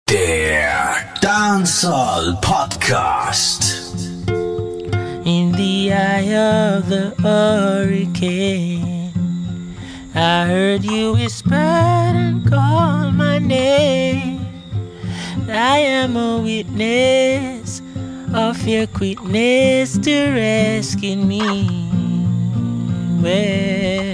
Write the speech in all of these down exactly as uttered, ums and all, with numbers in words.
Der Dancehall Podcast. In the eye of the hurricane, I heard you whisper and call my name. I am a witness of your quickness to rescue me. Well,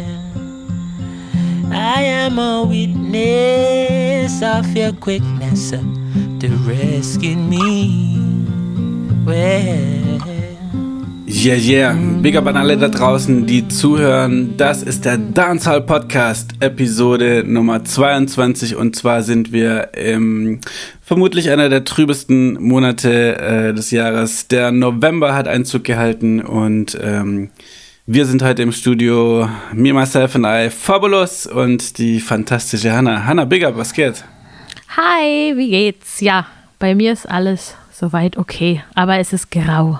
I am a witness of your quickness to rescue me. Well. Yeah, yeah. Big up an alle da draußen, die zuhören. Das ist der Dancehall Podcast, Episode Nummer zweiundzwanzig. Und zwar sind wir im vermutlich einer der trübesten Monate äh, des Jahres. Der November hat Einzug gehalten und ähm, wir sind heute im Studio, me, myself and I, Fabulous und die fantastische Hannah. Hannah, big up, was geht? Hi, wie geht's? Ja, bei mir ist alles soweit okay, aber es ist grau.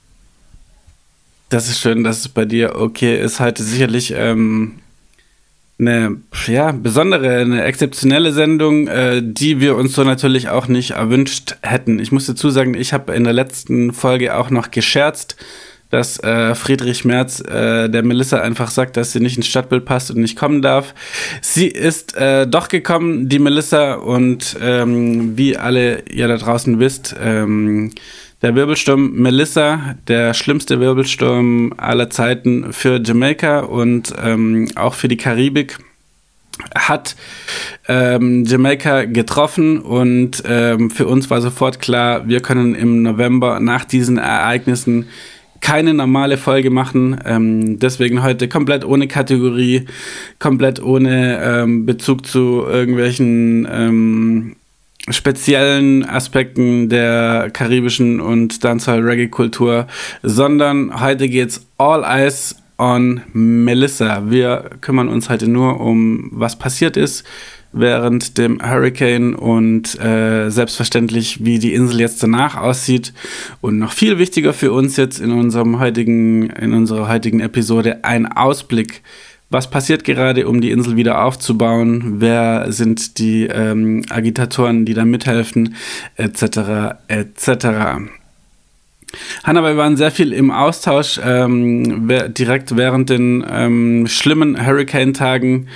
Das ist schön, dass es bei dir okay ist. Heute sicherlich ähm, eine ja, besondere, eine exzeptionelle Sendung, äh, die wir uns so natürlich auch nicht erwünscht hätten. Ich muss dazu sagen, ich habe in der letzten Folge auch noch gescherzt, dass äh, Friedrich Merz äh, der Melissa einfach sagt, dass sie nicht ins Stadtbild passt und nicht kommen darf. Sie ist äh, doch gekommen, die Melissa, und ähm, wie alle ihr da draußen wisst, ähm, der Wirbelsturm Melissa, der schlimmste Wirbelsturm aller Zeiten für Jamaika und ähm, auch für die Karibik, hat ähm, Jamaika getroffen, und ähm, für uns war sofort klar, wir können im November nach diesen Ereignissen keine normale Folge machen, ähm, deswegen heute komplett ohne Kategorie, komplett ohne ähm, Bezug zu irgendwelchen ähm, speziellen Aspekten der karibischen und Dancehall-Reggae-Kultur, sondern heute geht's all eyes on Melissa. Wir kümmern uns heute nur um, was passiert ist während dem Hurricane und äh, selbstverständlich, wie die Insel jetzt danach aussieht. Und noch viel wichtiger für uns jetzt in unserem heutigen, in unserer heutigen Episode ein Ausblick. Was passiert gerade, um die Insel wieder aufzubauen? Wer sind die ähm, Agitatoren, die da mithelfen? Etc. et cetera. Hanna, wir waren sehr viel im Austausch, ähm, direkt während den ähm, schlimmen Hurricane-Tagen.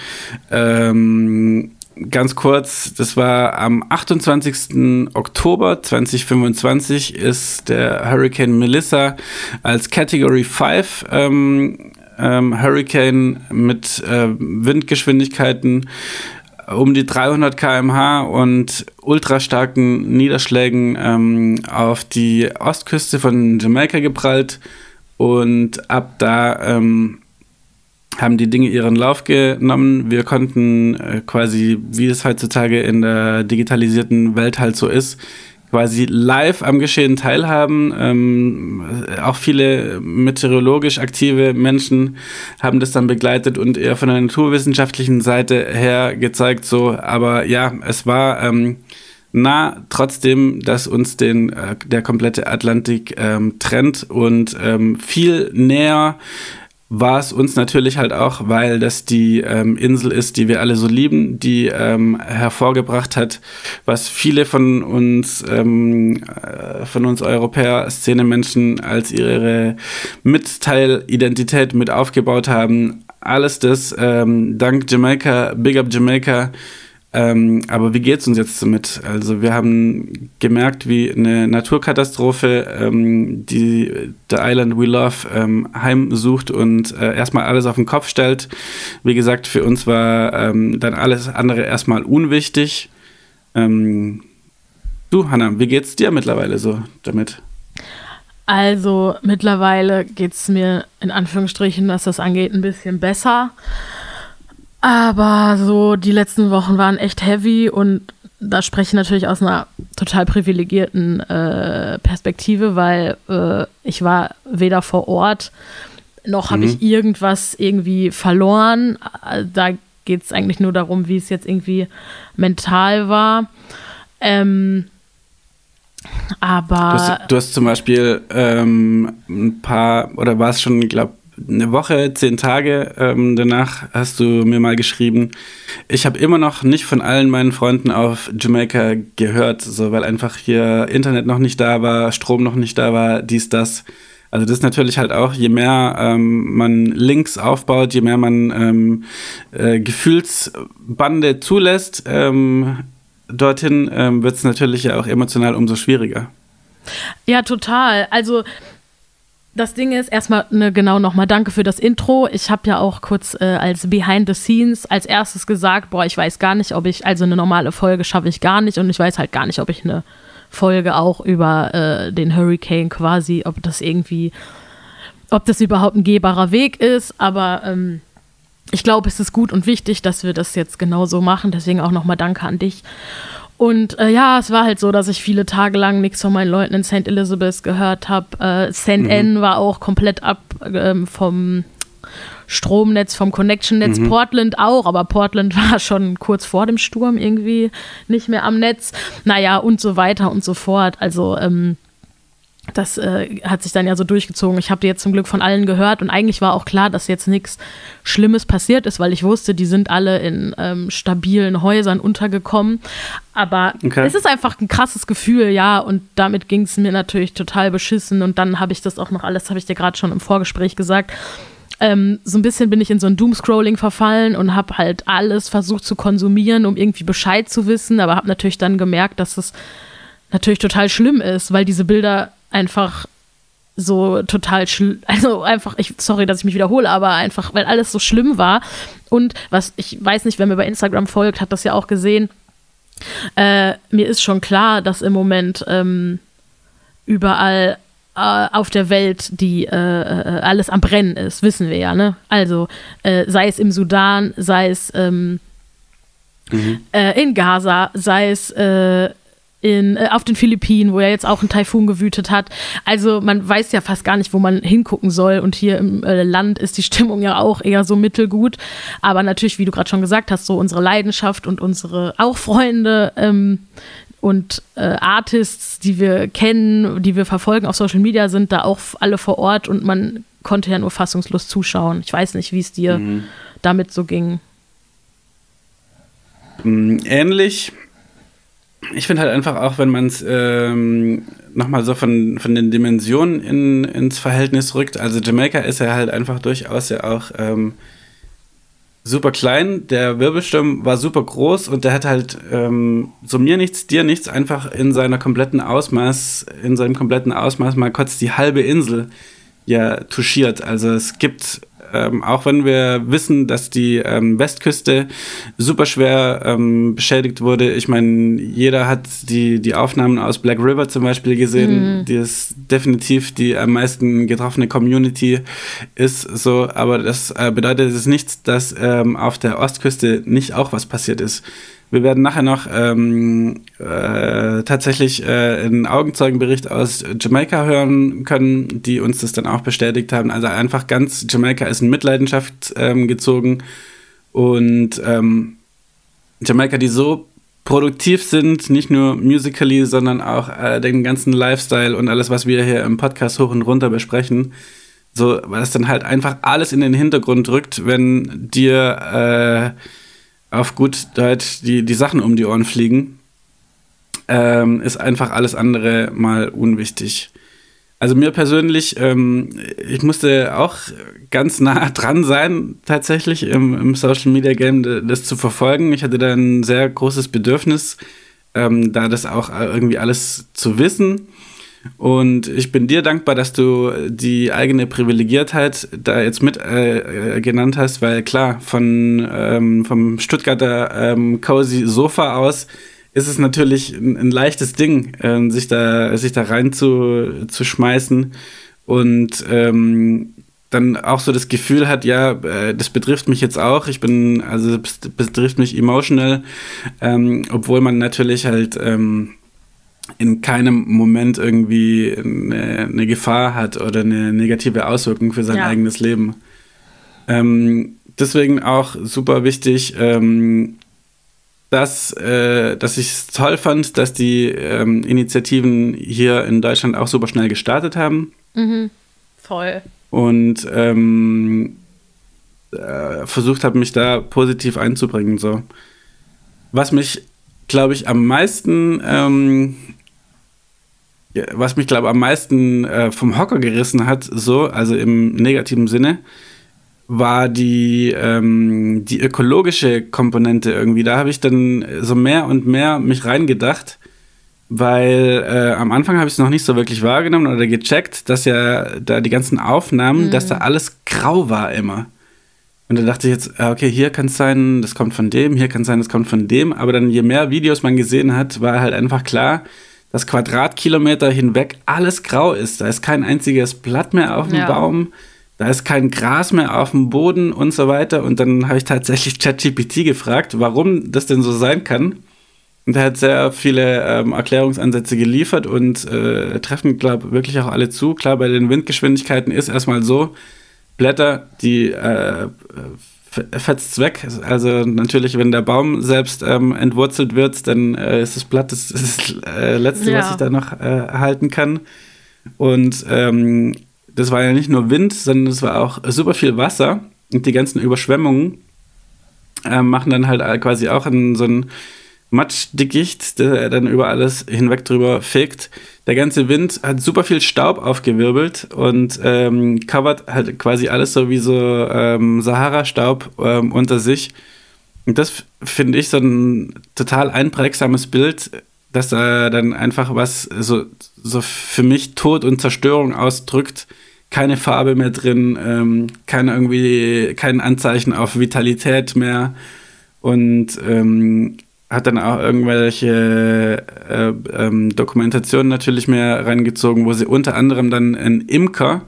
Ähm, ganz kurz, das war am achtundzwanzigsten Oktober zweitausendfünfundzwanzig ist der Hurricane Melissa als Category fünf ähm, ähm, Hurricane mit äh, Windgeschwindigkeiten um die dreihundert Kilometer pro Stunde und ultrastarken Niederschlägen ähm, auf die Ostküste von Jamaika geprallt, und ab da ähm, haben die Dinge ihren Lauf genommen. Wir konnten äh, quasi, wie es heutzutage in der digitalisierten Welt halt so ist, quasi live am Geschehen teilhaben. Ähm, auch viele meteorologisch aktive Menschen haben das dann begleitet und eher von der naturwissenschaftlichen Seite her gezeigt. So, aber ja, es war ähm, nah trotzdem, dass uns den äh, der komplette Atlantik ähm, trennt, und ähm, viel näher war es uns natürlich halt auch, weil das die ähm, Insel ist, die wir alle so lieben, die ähm, hervorgebracht hat, was viele von uns, ähm, äh, von uns Europäer, Szene-Menschen als ihre Mitteilidentität mit aufgebaut haben. Alles das ähm, dank Jamaika, Big Up Jamaika. Ähm, aber wie geht's uns jetzt damit? Also wir haben gemerkt, wie eine Naturkatastrophe ähm, die The Island We Love ähm, heimsucht und äh, erstmal alles auf den Kopf stellt. Wie gesagt, für uns war ähm, dann alles andere erstmal unwichtig. Ähm, du, Hannah, wie geht's dir mittlerweile so damit? Also mittlerweile geht's mir in Anführungsstrichen, was das angeht, ein bisschen besser. Aber so die letzten Wochen waren echt heavy, und da spreche ich natürlich aus einer total privilegierten äh, Perspektive, weil äh, ich war weder vor Ort, noch habe mhm. ich irgendwas irgendwie verloren. Da geht es eigentlich nur darum, wie es jetzt irgendwie mental war. Ähm, aber du hast, du hast zum Beispiel ähm, ein paar, oder war es schon, ich glaube, eine Woche, zehn Tage ähm, danach hast du mir mal geschrieben, ich habe immer noch nicht von allen meinen Freunden auf Jamaika gehört, so, weil einfach hier Internet noch nicht da war, Strom noch nicht da war, dies, das. Also das ist natürlich halt auch, je mehr ähm, man Links aufbaut, je mehr man ähm, äh, Gefühlsbande zulässt, ähm, dorthin ähm, wird es natürlich ja auch emotional umso schwieriger. Ja, total. Also das Ding ist, erstmal ne, genau nochmal danke für das Intro. Ich habe ja auch kurz äh, als Behind the Scenes als erstes gesagt, boah, ich weiß gar nicht, ob ich, also eine normale Folge schaffe ich gar nicht und ich weiß halt gar nicht, ob ich eine Folge auch über äh, den Hurricane quasi, ob das irgendwie, ob das überhaupt ein gehbarer Weg ist, aber ähm, ich glaube, es ist gut und wichtig, dass wir das jetzt genauso machen, deswegen auch nochmal danke an dich. Und äh, ja, es war halt so, dass ich viele Tage lang nichts von meinen Leuten in Saint Elizabeth gehört habe. Äh, Saint Anne war auch komplett ab ähm, vom Stromnetz, vom Connection-Netz. Mhm. Portland auch, aber Portland war schon kurz vor dem Sturm irgendwie nicht mehr am Netz. Naja, und so weiter und so fort. Also ähm, das äh, hat sich dann ja so durchgezogen. Ich habe die jetzt zum Glück von allen gehört und eigentlich war auch klar, dass jetzt nichts Schlimmes passiert ist, weil ich wusste, die sind alle in ähm, stabilen Häusern untergekommen. Aber okay. Es ist einfach ein krasses Gefühl, ja, und damit ging es mir natürlich total beschissen und dann habe ich das auch noch alles, habe ich dir gerade schon im Vorgespräch gesagt, ähm, so ein bisschen bin ich in so ein Doomscrolling verfallen und habe halt alles versucht zu konsumieren, um irgendwie Bescheid zu wissen, aber habe natürlich dann gemerkt, dass es natürlich total schlimm ist, weil diese Bilder einfach so total schlimm, also einfach, ich, sorry, dass ich mich wiederhole, aber einfach, weil alles so schlimm war und was, ich weiß nicht, wer mir bei Instagram folgt, hat das ja auch gesehen, äh, mir ist schon klar, dass im Moment ähm, überall äh, auf der Welt die äh, alles am Brennen ist, wissen wir ja, ne? Also äh, sei es im Sudan, sei es ähm, mhm. äh, in Gaza, sei es äh, In, äh, auf den Philippinen, wo ja jetzt auch ein Taifun gewütet hat. Also man weiß ja fast gar nicht, wo man hingucken soll und hier im äh, Land ist die Stimmung ja auch eher so mittelgut. Aber natürlich, wie du gerade schon gesagt hast, so unsere Leidenschaft und unsere auch Freunde ähm, und äh, Artists, die wir kennen, die wir verfolgen auf Social Media, sind da auch alle vor Ort und man konnte ja nur fassungslos zuschauen. Ich weiß nicht, wie es dir mhm. damit so ging. Ähnlich. Ich finde halt einfach auch, wenn man es ähm, nochmal so von, von den Dimensionen in, ins Verhältnis rückt, also Jamaika ist ja halt einfach durchaus ja auch ähm, super klein, der Wirbelsturm war super groß und der hat halt ähm, so mir nichts, dir nichts, einfach in seiner kompletten Ausmaß, in seinem kompletten Ausmaß mal kurz die halbe Insel ja touchiert. Also es gibt Ähm, auch wenn wir wissen, dass die ähm, Westküste super schwer ähm, beschädigt wurde. Ich meine, jeder hat die, die Aufnahmen aus Black River zum Beispiel gesehen, mhm. die ist definitiv die am meisten getroffene Community ist so, aber das äh, bedeutet es nicht, dass ähm, auf der Ostküste nicht auch was passiert ist. Wir werden nachher noch ähm, äh, tatsächlich äh, einen Augenzeugenbericht aus Jamaika hören können, die uns das dann auch bestätigt haben. Also einfach ganz Jamaika ist in Mitleidenschaft ähm, gezogen und ähm, Jamaika, die so produktiv sind, nicht nur musically, sondern auch äh, den ganzen Lifestyle und alles, was wir hier im Podcast hoch und runter besprechen, so, weil es dann halt einfach alles in den Hintergrund rückt, wenn dir äh, auf gut Deutsch die, die Sachen um die Ohren fliegen, ähm, ist einfach alles andere mal unwichtig. Also mir persönlich, ähm, ich musste auch ganz nah dran sein, tatsächlich im, im Social Media Game das zu verfolgen. Ich hatte da ein sehr großes Bedürfnis, ähm, da das auch irgendwie alles zu wissen. Und ich bin dir dankbar, dass du die eigene Privilegiertheit da jetzt mit äh, genannt hast, weil klar, von ähm, vom Stuttgarter ähm, Cozy Sofa aus ist es natürlich ein, ein leichtes Ding, äh, sich da sich da rein zu, zu schmeißen und ähm, dann auch so das Gefühl hat, ja, äh, das betrifft mich jetzt auch. Ich bin, also das betrifft mich emotional, ähm, obwohl man natürlich halt ähm, in keinem Moment irgendwie eine, eine Gefahr hat oder eine negative Auswirkung für sein ja. eigenes Leben. Ähm, deswegen auch super wichtig, ähm, dass, äh, dass ich es toll fand, dass die ähm, Initiativen hier in Deutschland auch super schnell gestartet haben. Mhm. Voll. und ähm, äh, versucht habe, mich da positiv einzubringen. So. Was mich, glaube ich, am meisten, ähm, was mich, glaube am meisten äh, vom Hocker gerissen hat, so, also im negativen Sinne, war die, ähm, die ökologische Komponente irgendwie. Da habe ich dann so mehr und mehr mich reingedacht, weil äh, am Anfang habe ich es noch nicht so wirklich wahrgenommen oder gecheckt, dass ja da die ganzen Aufnahmen, mhm. dass da alles grau war immer. Und da dachte ich jetzt, okay, hier kann es sein, das kommt von dem, hier kann es sein, das kommt von dem. Aber dann, je mehr Videos man gesehen hat, war halt einfach klar, dass Quadratkilometer hinweg alles grau ist. Da ist kein einziges Blatt mehr auf dem Ja. Baum. Da ist kein Gras mehr auf dem Boden und so weiter. Und dann habe ich tatsächlich ChatGPT gefragt, warum das denn so sein kann. Und er hat sehr viele ähm, Erklärungsansätze geliefert und äh, treffen, glaube ich, wirklich auch alle zu. Klar, bei den Windgeschwindigkeiten ist erstmal so, Blätter, die äh, fetzt weg. Also natürlich, wenn der Baum selbst ähm, entwurzelt wird, dann äh, ist das Blatt das, das, das äh, Letzte, Ja. was ich da noch äh, erhalten kann. Und ähm, das war ja nicht nur Wind, sondern es war auch super viel Wasser. Und die ganzen Überschwemmungen äh, machen dann halt quasi auch in so ein Matschdickicht, der dann über alles hinweg drüber fegt. Der ganze Wind hat super viel Staub aufgewirbelt und ähm, covert halt quasi alles so wie so ähm, Sahara-Staub ähm, unter sich. Und das finde ich so ein total einprägsames Bild, dass da dann einfach was so, so für mich Tod und Zerstörung ausdrückt. Keine Farbe mehr drin, ähm, kein irgendwie, kein Anzeichen auf Vitalität mehr und ähm, hat dann auch irgendwelche äh, ähm, Dokumentationen natürlich mehr reingezogen, wo sie unter anderem dann einen Imker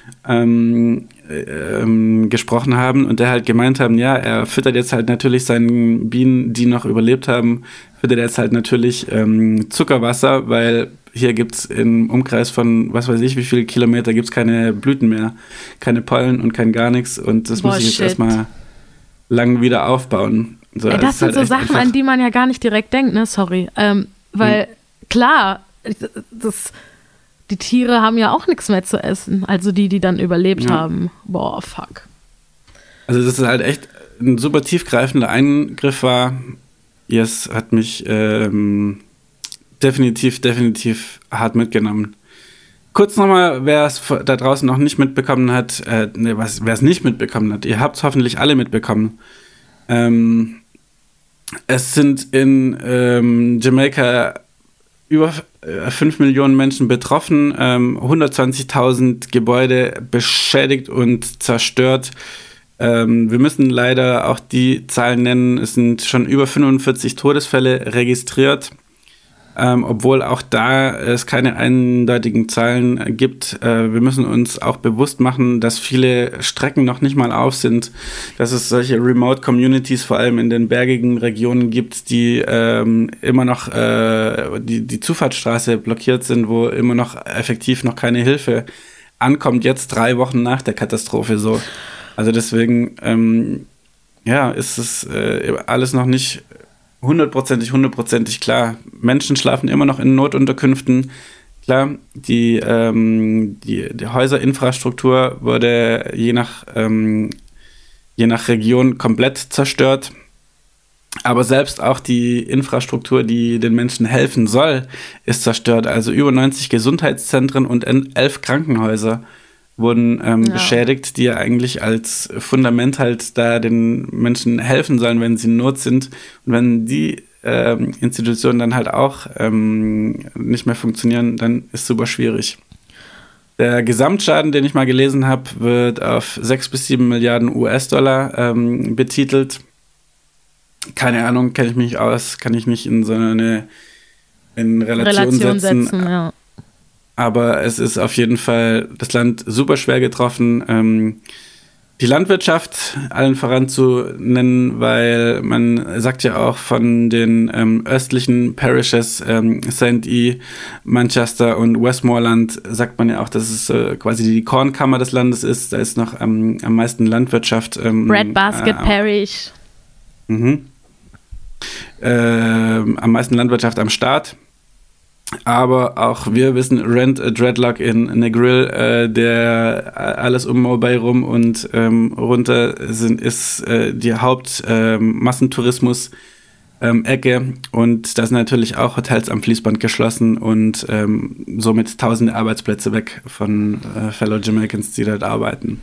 ähm, ähm, gesprochen haben und der halt gemeint haben, ja, er füttert jetzt halt natürlich seinen Bienen, die noch überlebt haben, füttert jetzt halt natürlich ähm, Zuckerwasser, weil hier gibt es im Umkreis von, was weiß ich, wie viele Kilometer gibt es keine Blüten mehr, keine Pollen und kein gar nichts und das Boah, muss ich jetzt shit. erstmal lang wieder aufbauen. So, Ey, es das ist sind halt so echt Sachen, einfach- an die man ja gar nicht direkt denkt, ne? Sorry. Ähm, weil, klar, das, die Tiere haben ja auch nichts mehr zu essen. Also die, die dann überlebt Ja. haben. Boah, fuck. Also das ist halt echt ein super tiefgreifender Eingriff war. Yes, hat mich ähm, definitiv, definitiv hart mitgenommen. Kurz nochmal, wer es da draußen noch nicht mitbekommen hat, äh, ne, wer es nicht mitbekommen hat, ihr habt es hoffentlich alle mitbekommen. Ähm, es sind in ähm, Jamaika über äh, fünf Millionen Menschen betroffen, ähm, hundertzwanzigtausend Gebäude beschädigt und zerstört. Ähm, wir müssen leider auch die Zahlen nennen, es sind schon über fünfundvierzig Todesfälle registriert. Ähm, obwohl auch da es keine eindeutigen Zahlen gibt. Äh, wir müssen uns auch bewusst machen, dass viele Strecken noch nicht mal auf sind, dass es solche Remote-Communities vor allem in den bergigen Regionen gibt, die ähm, immer noch äh, die, die Zufahrtsstraße blockiert sind, wo immer noch effektiv noch keine Hilfe ankommt, jetzt drei Wochen nach der Katastrophe so. Also deswegen, ähm, ja, ist es äh, alles noch nicht hundertprozentig, hundertprozentig klar. Menschen schlafen immer noch in Notunterkünften. Klar, die, ähm, die, die Häuserinfrastruktur wurde je nach, ähm, je nach Region komplett zerstört. Aber selbst auch die Infrastruktur, die den Menschen helfen soll, ist zerstört. Also über neunzig Gesundheitszentren und elf Krankenhäuser wurden ähm, Ja. beschädigt, die ja eigentlich als Fundament halt da den Menschen helfen sollen, wenn sie in Not sind. Und wenn die ähm, Institutionen dann halt auch ähm, nicht mehr funktionieren, dann ist es super schwierig. Der Gesamtschaden, den ich mal gelesen habe, wird auf sechs bis sieben Milliarden U S-Dollar ähm, betitelt. Keine Ahnung, kenne ich mich nicht aus, kann ich nicht in so eine in Relation, Relation setzen. setzen, ja. Aber es ist auf jeden Fall das Land super schwer getroffen. Ähm, die Landwirtschaft allen voran zu nennen, weil man sagt ja auch von den ähm, östlichen Parishes, ähm, Saint E, Manchester und Westmoreland, sagt man ja auch, dass es äh, quasi die Kornkammer des Landes ist. Da ist noch ähm, am meisten Landwirtschaft. Ähm, Breadbasket äh, Parish. Mhm. Ähm, am meisten Landwirtschaft am Start. Aber auch wir wissen, Rent a Dreadlock in Negril, äh, der alles um Mobile rum und ähm, runter sind, ist äh, die Hauptmassentourismus ähm, ähm, Ecke. Und da sind natürlich auch Hotels am Fließband geschlossen und ähm, somit tausende Arbeitsplätze weg von äh, Fellow Jamaicans, die dort arbeiten.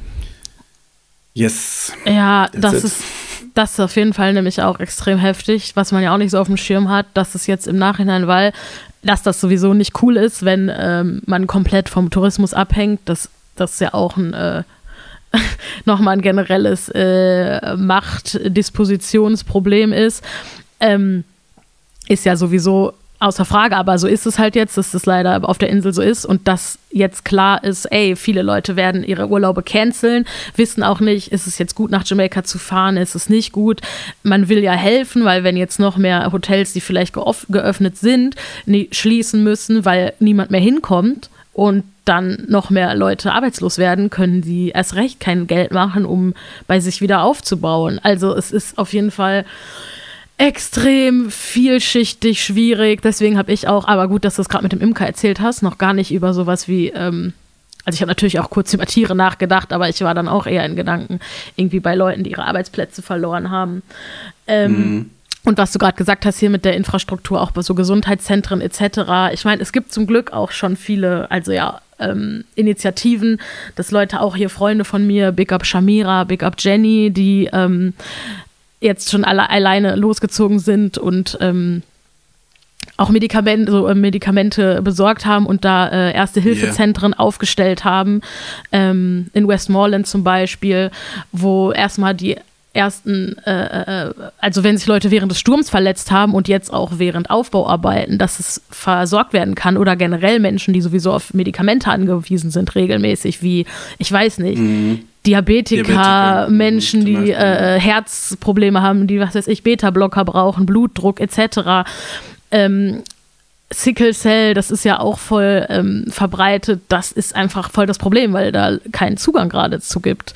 Yes. Ja, That's das it. ist, das ist auf jeden Fall nämlich auch extrem heftig, was man ja auch nicht so auf dem Schirm hat, dass es jetzt im Nachhinein, weil dass das sowieso nicht cool ist, wenn ähm, man komplett vom Tourismus abhängt. Das, das ist ja auch ein äh, nochmal ein generelles äh, Machtdispositionsproblem ist. Ähm, ist ja sowieso außer Frage, aber so ist es halt jetzt, dass das leider auf der Insel so ist und dass jetzt klar ist, ey, viele Leute werden ihre Urlaube canceln, wissen auch nicht, ist es jetzt gut nach Jamaika zu fahren, ist es nicht gut. Man will ja helfen, weil wenn jetzt noch mehr Hotels, die vielleicht geoff- geöffnet sind, nie- schließen müssen, weil niemand mehr hinkommt und dann noch mehr Leute arbeitslos werden, können die erst recht kein Geld machen, um bei sich wieder aufzubauen. Also es ist auf jeden Fall extrem vielschichtig, schwierig. Deswegen habe ich auch, aber gut, dass du es gerade mit dem Imker erzählt hast, noch gar nicht über sowas wie, ähm, also ich habe natürlich auch kurz über Tiere nachgedacht, aber ich war dann auch eher in Gedanken irgendwie bei Leuten, die ihre Arbeitsplätze verloren haben. Ähm, mhm. Und was du gerade gesagt hast hier mit der Infrastruktur, auch bei so Gesundheitszentren et cetera. Ich meine, es gibt zum Glück auch schon viele, also ja, ähm, Initiativen, dass Leute auch hier, Freunde von mir, Big Up Shamira, Big Up Jenny, die ähm, jetzt schon alle alleine losgezogen sind und ähm, auch Medikamente, so, äh, Medikamente besorgt haben und da äh, Erste-Hilfe-Zentren yeah. aufgestellt haben, ähm, in Westmoreland zum Beispiel, wo erstmal die ersten, äh, äh, also wenn sich Leute während des Sturms verletzt haben und jetzt auch während Aufbauarbeiten, dass es versorgt werden kann oder generell Menschen, die sowieso auf Medikamente angewiesen sind, regelmäßig, wie, ich weiß nicht, mhm. Diabetiker, Diabetiker, Menschen, die äh, Herzprobleme haben, die, was weiß ich, Beta-Blocker brauchen, Blutdruck et cetera. Ähm, Sickle Cell, das ist ja auch voll ähm, verbreitet. Das ist einfach voll das Problem, weil da keinen Zugang gerade zu gibt.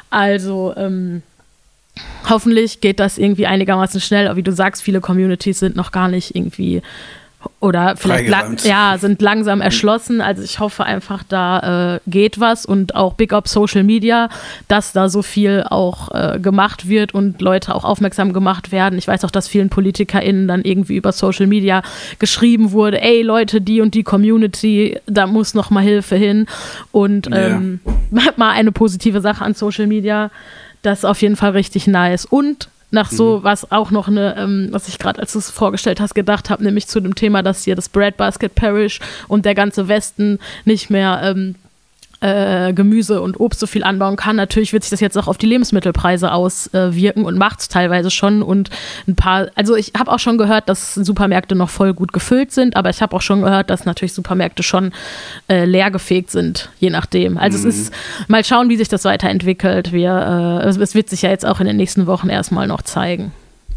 Also ähm, hoffentlich geht das irgendwie einigermaßen schnell. Aber wie du sagst, viele Communities sind noch gar nicht irgendwie oder vielleicht lang, ja, sind langsam erschlossen. Also ich hoffe einfach, da äh, geht was und auch Big Up Social Media, dass da so viel auch äh, gemacht wird und Leute auch aufmerksam gemacht werden. Ich weiß auch, dass vielen PolitikerInnen dann irgendwie über Social Media geschrieben wurde, ey Leute, die und die Community, da muss noch mal Hilfe hin und ähm, yeah. mal eine positive Sache an Social Media. Das ist auf jeden Fall richtig nice. Und nach so, mhm. was auch noch eine, ähm, was ich gerade, als du es vorgestellt hast, gedacht habe, nämlich zu dem Thema, dass hier das Breadbasket Parish und der ganze Westen nicht mehr ähm, äh, Gemüse und Obst so viel anbauen kann. Natürlich wird sich das jetzt auch auf die Lebensmittelpreise auswirken äh, und macht es teilweise schon. Und ein paar, also ich habe auch schon gehört, dass Supermärkte noch voll gut gefüllt sind, aber ich habe auch schon gehört, dass natürlich Supermärkte schon äh, leergefegt sind, je nachdem. Also mhm. es ist, mal schauen, wie sich das weiterentwickelt. Wir, äh, es wird sich ja jetzt auch in den nächsten Wochen erstmal noch zeigen.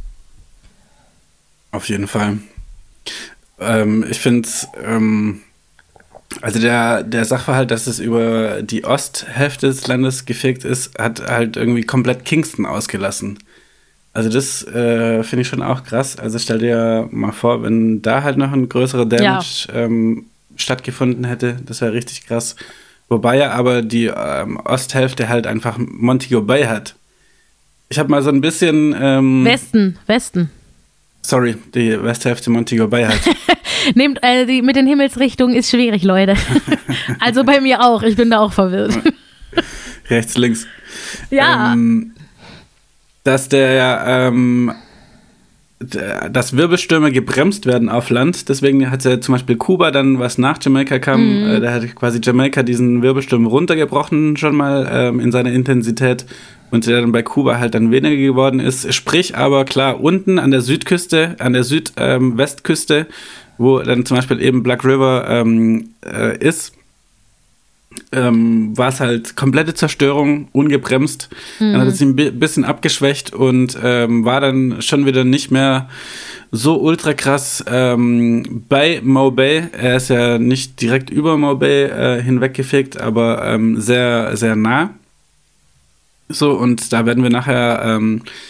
Auf jeden Fall. Ähm, ich finde es, ähm Also der, der Sachverhalt, dass es über die Osthälfte des Landes gefegt ist, hat halt irgendwie komplett Kingston ausgelassen. Also das äh, finde ich schon auch krass. Also stell dir mal vor, wenn da halt noch ein größerer Damage ja. ähm, stattgefunden hätte, das wäre richtig krass. Wobei ja aber die ähm, Osthälfte halt einfach Montego Bay hat. Ich habe mal so ein bisschen... Ähm, Westen, Westen. Sorry, die Westhälfte Montego Bay hat. Nehmt, äh, die, mit den Himmelsrichtungen ist schwierig, Leute. Also bei mir auch, ich bin da auch verwirrt. Rechts, links. Ja. Ähm, dass der, ähm, der, dass Wirbelstürme gebremst werden auf Land, deswegen hat ja zum Beispiel Kuba dann, was nach Jamaika kam, mhm. äh, da hat quasi Jamaika diesen Wirbelsturm runtergebrochen schon mal ähm, in seiner Intensität. Und der dann bei Kuba halt dann weniger geworden ist. Sprich aber klar, unten an der Südküste, an der Südwestküste, ähm, wo dann zum Beispiel eben Black River ähm, äh, ist, ähm, war es halt komplette Zerstörung, ungebremst. Mhm. Dann hat es sich ein bi- bisschen abgeschwächt und ähm, war dann schon wieder nicht mehr so ultra krass ähm, bei Mo Bay. Er ist ja nicht direkt über Mo Bay äh, hinweggefegt, aber ähm, sehr, sehr nah. So, und da werden wir nachher ähm,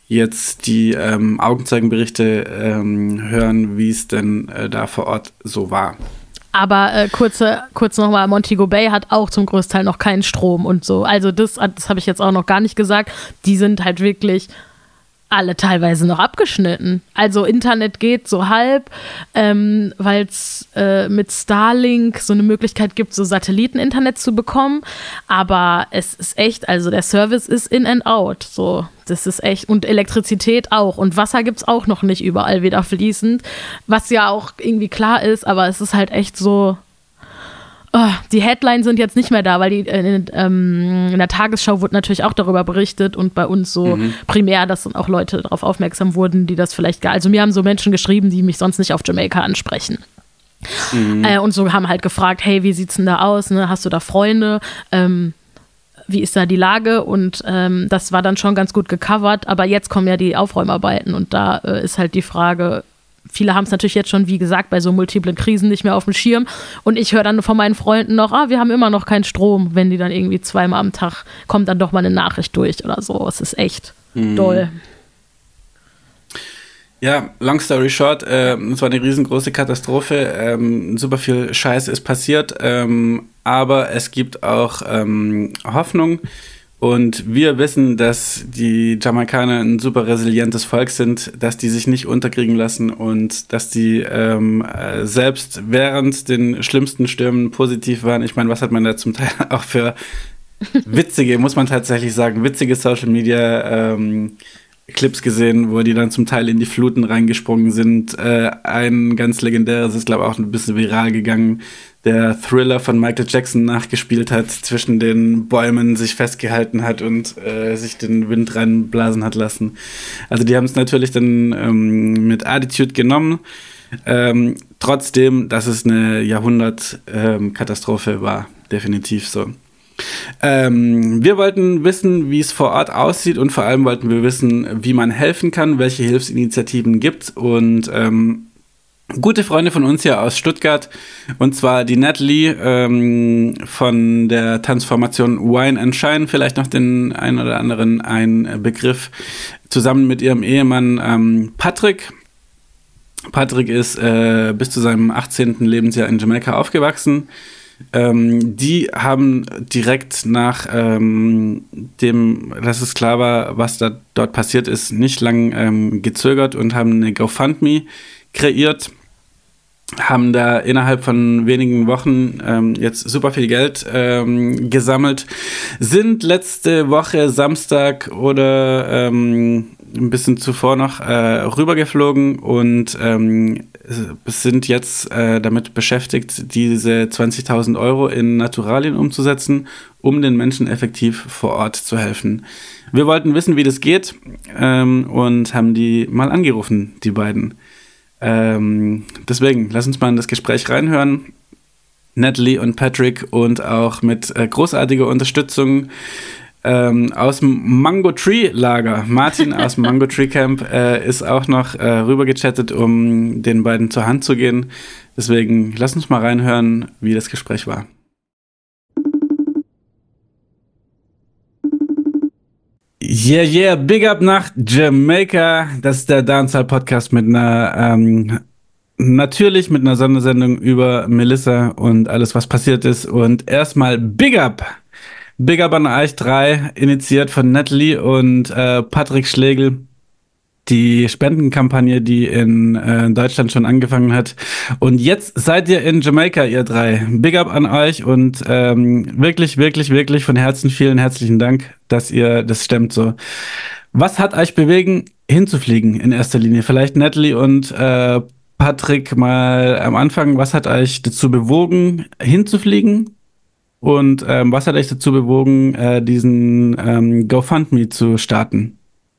jetzt die ähm, Augenzeugenberichte ähm, hören, wie es denn äh, da vor Ort so war. Aber äh, kurze, kurz nochmal, Montego Bay hat auch zum Großteil noch keinen Strom und so. Also das, das habe ich jetzt auch noch gar nicht gesagt. Die sind halt wirklich alle teilweise noch abgeschnitten. Also Internet geht so halb, ähm, weil es äh, mit Starlink so eine Möglichkeit gibt, so Satelliteninternet zu bekommen. Aber es ist echt, also der Service ist in and out. So, das ist echt. Und Elektrizität auch. Und Wasser gibt es auch noch nicht überall wieder fließend. Was ja auch irgendwie klar ist, aber es ist halt echt so. Oh, die Headlines sind jetzt nicht mehr da, weil die in, ähm, in der Tagesschau wurde natürlich auch darüber berichtet und bei uns so mhm. primär, dass dann auch Leute darauf aufmerksam wurden, die das vielleicht gar, also mir haben so Menschen geschrieben, die mich sonst nicht auf Jamaika ansprechen. Mhm. Äh, und so haben halt gefragt, hey, wie sieht's denn da aus, ne? Hast du da Freunde? Ähm, wie ist da die Lage? Und ähm, das war dann schon ganz gut gecovert, aber jetzt kommen ja die Aufräumarbeiten und da äh, ist halt die Frage, viele haben es natürlich jetzt schon, wie gesagt, bei so multiplen Krisen nicht mehr auf dem Schirm. Und ich höre dann von meinen Freunden noch, ah, wir haben immer noch keinen Strom, wenn die dann irgendwie zweimal am Tag kommt dann doch mal eine Nachricht durch oder so. Es ist echt mhm. doll. Ja, long story short, äh, es war eine riesengroße Katastrophe. Ähm, super viel Scheiß ist passiert, ähm, aber es gibt auch ähm, Hoffnung. Und wir wissen, dass die Jamaikaner ein super resilientes Volk sind, dass die sich nicht unterkriegen lassen und dass die ähm, äh, selbst während den schlimmsten Stürmen positiv waren. Ich meine, was hat man da zum Teil auch für witzige, muss man tatsächlich sagen, witzige Social Media ähm, Clips gesehen, wo die dann zum Teil in die Fluten reingesprungen sind. Äh, ein ganz legendäres ist, glaube ich, auch ein bisschen viral gegangen, der Thriller von Michael Jackson nachgespielt hat, zwischen den Bäumen sich festgehalten hat und äh, sich den Wind reinblasen hat lassen. Also die haben es natürlich dann ähm, mit Attitude genommen. Ähm, trotzdem, dass es eine Jahrhundertkatastrophe ähm, war, definitiv so. Ähm, wir wollten wissen, wie es vor Ort aussieht und vor allem wollten wir wissen, wie man helfen kann, welche Hilfsinitiativen gibt und ähm, gute Freunde von uns hier aus Stuttgart, und zwar die Natalie ähm, von der Transformation Wine and Shine, vielleicht noch den einen oder anderen ein Begriff, zusammen mit ihrem Ehemann ähm, Patrick. Patrick ist äh, bis zu seinem achtzehnten Lebensjahr in Jamaika aufgewachsen. Ähm, die haben direkt nach ähm, dem, dass es klar war, was da dort passiert ist, nicht lang ähm, gezögert und haben eine GoFundMe kreiert, haben da innerhalb von wenigen Wochen ähm, jetzt super viel Geld ähm, gesammelt, sind letzte Woche Samstag oder ähm, ein bisschen zuvor noch äh, rübergeflogen und ähm, sind jetzt äh, damit beschäftigt, diese zwanzigtausend Euro in Naturalien umzusetzen, um den Menschen effektiv vor Ort zu helfen. Wir wollten wissen, wie das geht ähm, und haben die mal angerufen, die beiden. Ähm, deswegen, lass uns mal in das Gespräch reinhören. Natalie und Patrick und auch mit äh, großartiger Unterstützung ähm, aus dem Mango Tree Lager. Martin aus dem Mango Tree Camp äh, ist auch noch äh, rübergechattet, um den beiden zur Hand zu gehen. Deswegen, lass uns mal reinhören, wie das Gespräch war. Yeah, yeah, big up nach Jamaika. Das ist der Dancehall-Podcast mit einer, ähm, natürlich mit einer Sondersendung über Melissa und alles, was passiert ist. Und erstmal big up. Big up an euch drei, initiiert von Natalie und äh, Patrick Schlegel. Die Spendenkampagne, die in äh, Deutschland schon angefangen hat. Und jetzt seid ihr in Jamaika, ihr drei. Big up an euch und ähm, wirklich, wirklich, wirklich von Herzen vielen herzlichen Dank, dass ihr das stemmt so. Was hat euch bewegen, hinzufliegen in erster Linie? Vielleicht Natalie und äh, Patrick mal am Anfang. Was hat euch dazu bewogen, hinzufliegen? Und ähm, was hat euch dazu bewogen, äh, diesen ähm, GoFundMe zu starten?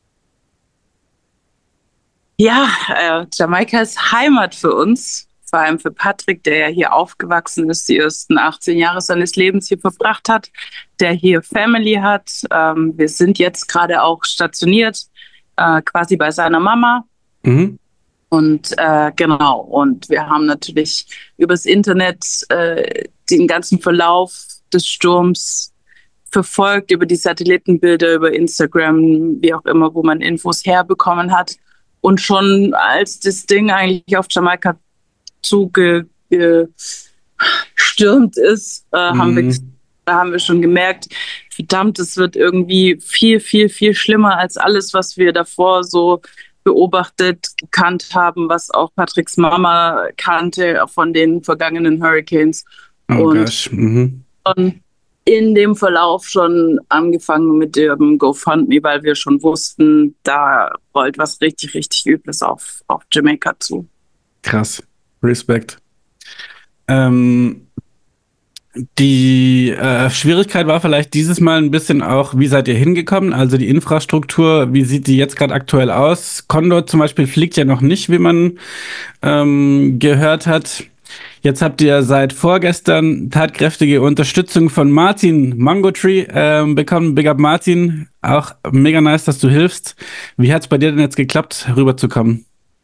Ja, äh, Jamaika ist Heimat für uns, vor allem für Patrick, der ja hier aufgewachsen ist, die ersten achtzehn Jahre seines Lebens hier verbracht hat, der hier Family hat. Ähm, wir sind jetzt gerade auch stationiert, äh, quasi bei seiner Mama. Mhm. Und äh, genau, und wir haben natürlich übers Internet äh, den ganzen Verlauf des Sturms verfolgt über die Satellitenbilder, über Instagram, wie auch immer, wo man Infos herbekommen hat. Und schon als das Ding eigentlich auf Jamaika zugestürmt ist, äh, Mhm. haben wir, da haben wir schon gemerkt, verdammt, es wird irgendwie viel, viel, viel schlimmer als alles, was wir davor so beobachtet, gekannt haben, was auch Patricks Mama kannte von den vergangenen Hurricanes. Oh Und gosh. Mhm. schon in dem Verlauf schon angefangen mit dem GoFundMe, weil wir schon wussten, da rollt was richtig, richtig Übles auf, auf Jamaika zu. Krass. Respekt. Ähm, die äh, Schwierigkeit war vielleicht dieses Mal ein bisschen auch, wie seid ihr hingekommen? Also die Infrastruktur, wie sieht die jetzt gerade aktuell aus? Condor zum Beispiel fliegt ja noch nicht, wie man ähm, gehört hat. Jetzt habt ihr seit vorgestern tatkräftige Unterstützung von Martin Mangotree ähm, bekommen. Big up Martin. Auch mega nice, dass du hilfst. Wie hat es bei dir denn jetzt geklappt, rüberzukommen?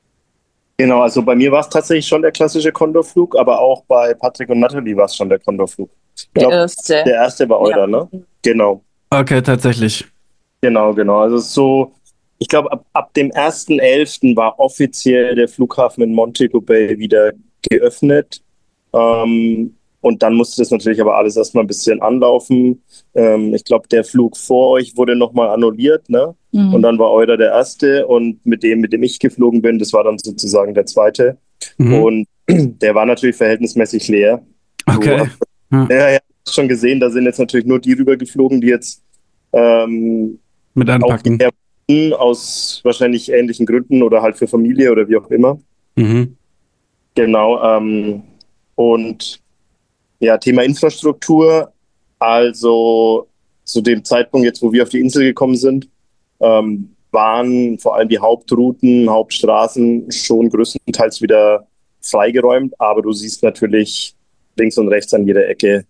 Genau, also bei mir war es tatsächlich schon der klassische Condorflug, aber auch bei Patrick und Natalie war es schon der Condorflug. Ich Der glaube, erste. der erste war eurer, ne? Genau, Okay, tatsächlich. genau, genau. Also es ist so, ich glaube, ab, ab dem ersten elften war offiziell der Flughafen in Montego Bay wieder geöffnet. Ähm, und dann musste das natürlich aber alles erstmal ein bisschen anlaufen. Ähm, ich glaube, der Flug vor euch wurde nochmal annulliert, ne? Mhm. Und dann war eurer der erste und mit dem, mit dem ich geflogen bin, das war dann sozusagen der zweite. Mhm. Und der war natürlich verhältnismäßig leer. Okay. Du Ja, hast, ja, ja, hast schon gesehen, da sind jetzt natürlich nur die rübergeflogen, die jetzt ähm, mit auch anpacken. hierher wollten, aus wahrscheinlich ähnlichen Gründen oder halt für Familie oder wie auch immer. Mhm. Genau. Ähm, und ja, Thema Infrastruktur. Also zu dem Zeitpunkt jetzt, wo wir auf die Insel gekommen sind, ähm, waren vor allem die Hauptrouten, Hauptstraßen schon größtenteils wieder freigeräumt. Aber du siehst natürlich links und rechts an jeder Ecke